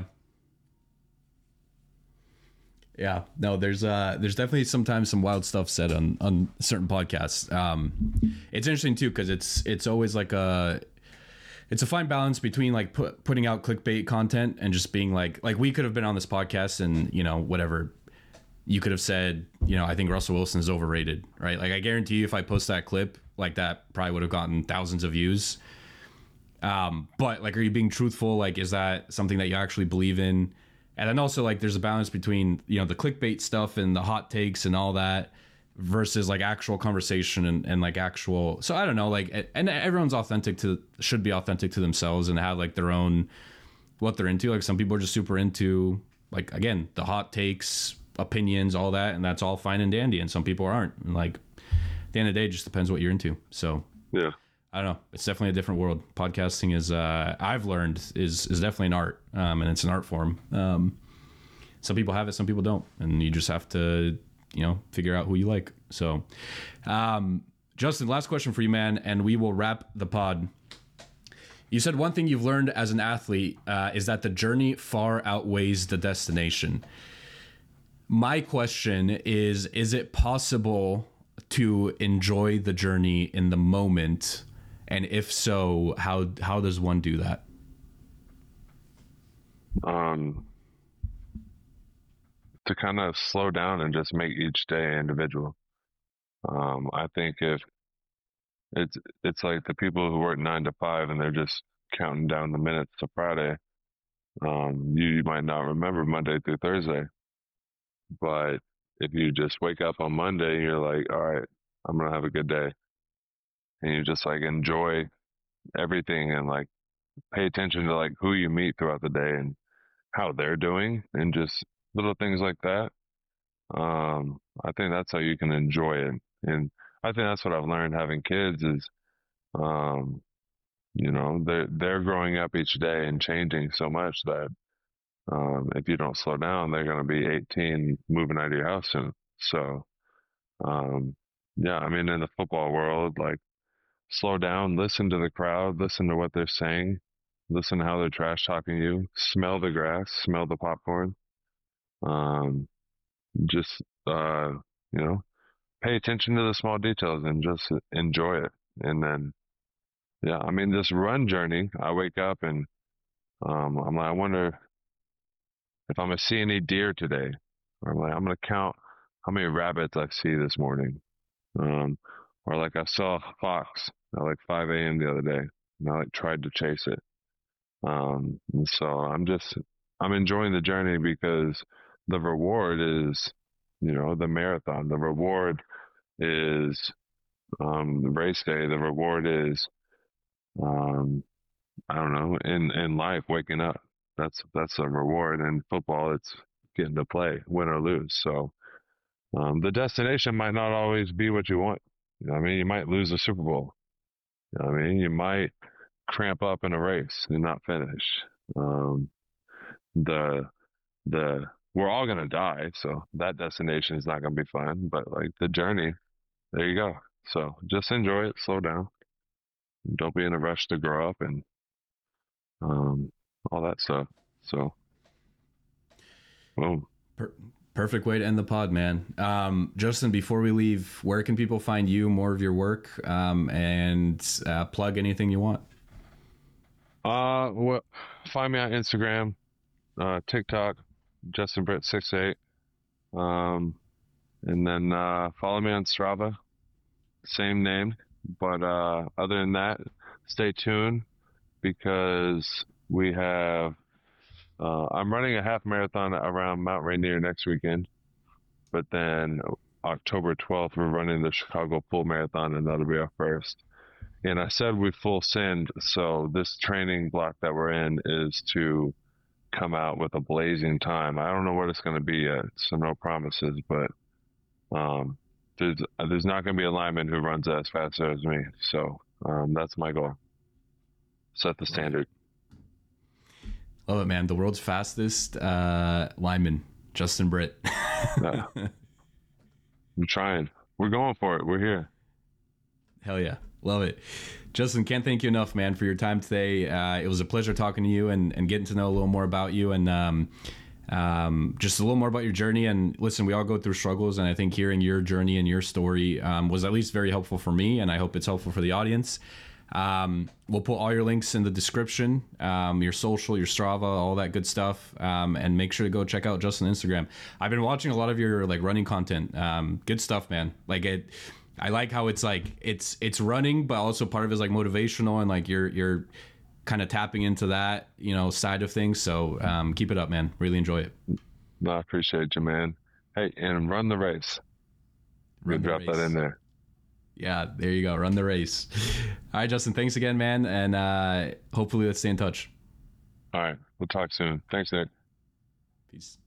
Yeah, no, there's uh, there's definitely sometimes some wild stuff said on, on certain podcasts. Um, it's interesting too, because it's it's always like a, it's a fine balance between like put, putting out clickbait content and just being like, like we could have been on this podcast and, you know, whatever, you could have said, you know, I think Russell Wilson is overrated, right? Like I guarantee you, if I post that clip, like that probably would have gotten thousands of views. Um, but like, are you being truthful? Like, is that something that you actually believe in? And then also like there's a balance between, you know, the clickbait stuff and the hot takes and all that versus like actual conversation and, and like actual. So I don't know, like, and everyone's authentic to, should be authentic to themselves and have like their own, what they're into. Like some people are just super into like, again, the hot takes, opinions, all that. And that's all fine and dandy. And some people aren't. And like at the end of the day, it just depends what you're into. So yeah. I don't know. It's definitely a different world. Podcasting is, uh, I've learned is, is definitely an art. Um, and it's an art form. Um, some people have it, some people don't. And you just have to, you know, figure out who you like. So, um, Justin, last question for you, man. And we will wrap the pod. You said one thing you've learned as an athlete, uh, is that the journey far outweighs the destination. My question is, is it possible to enjoy the journey in the moment? And if so, how how does one do that? Um, to kind of slow down and just make each day individual. Um, I think if it's it's like the people who work nine to five and they're just counting down the minutes to Friday. Um, you, you might not remember Monday through Thursday, but if you just wake up on Monday and you're like, all right, I'm gonna have a good day, and you just like enjoy everything and like pay attention to like who you meet throughout the day and how they're doing and just little things like that. Um, I think that's how you can enjoy it. And I think that's what I've learned having kids is, um, you know, they're, they're growing up each day and changing so much that, um, if you don't slow down, they're going to be eighteen moving out of your house soon. So, um, yeah, I mean, in the football world, like, slow down, listen to the crowd, listen to what they're saying, listen to how they're trash talking you, smell the grass, smell the popcorn. Um, just, uh, you know, pay attention to the small details and just enjoy it. And then, yeah, I mean, this run journey, I wake up and, um, I'm like, I wonder if I'm going to see any deer today. Or I'm like, I'm going to count how many rabbits I see this morning. Um, or like I saw a fox at like five a.m. the other day, and I like tried to chase it. Um, and so I'm just, I'm enjoying the journey because the reward is, you know, the marathon. The reward is, um, the race day. The reward is, um, I don't know, in, in life, waking up. That's, that's a reward. In football, it's getting to play, win or lose. So, um, the destination might not always be what you want. You know what I mean? You might lose the Super Bowl. You know what I mean? You might cramp up in a race and not finish. Um, the, the, we're all going to die. So that destination is not going to be fun, but like the journey, there you go. So just enjoy it, slow down. Don't be in a rush to grow up and, um, all that stuff. So, boom. Per- perfect way to end the pod, man. Um, Justin, before we leave, where can people find you, more of your work, um, and uh, plug anything you want? Uh, well, find me on Instagram, uh, TikTok, Justin Britt six eight. Um, and then uh, follow me on Strava, same name. But uh, other than that, stay tuned because we have Uh, I'm running a half marathon around Mount Rainier next weekend, but then October twelfth, we're running the Chicago Full Marathon, and that'll be our first. And I said we full send, so this training block that we're in is to come out with a blazing time. I don't know what it's going to be yet, so no promises, but um, there's there's not going to be a lineman who runs as fast as me. So um, that's my goal. Set the standard. Love it, man. The world's fastest uh, lineman, Justin Britt. Yeah. I'm trying. We're going for it. We're here. Hell yeah. Love it. Justin, can't thank you enough, man, for your time today. Uh, it was a pleasure talking to you and, and getting to know a little more about you and um, um, just a little more about your journey. And listen, we all go through struggles, and I think hearing your journey and your story um, was at least very helpful for me, and I hope it's helpful for the audience. Um, we'll put all your links in the description, um, your social, your Strava, all that good stuff. Um, and make sure to go check out Justin on Instagram. I've been watching a lot of your like running content. Um, good stuff, man. Like it, I like how it's like, it's, it's running, but also part of it is like motivational, and like you're, you're kind of tapping into that, you know, side of things. So, um, keep it up, man. Really enjoy it. No, I appreciate you, man. Hey, and run the race. Run the drop race. That in there. Yeah, there you go. Run the race. All right, Justin, thanks again, man. And uh, hopefully let's stay in touch. All right. We'll talk soon. Thanks, Nick. Peace.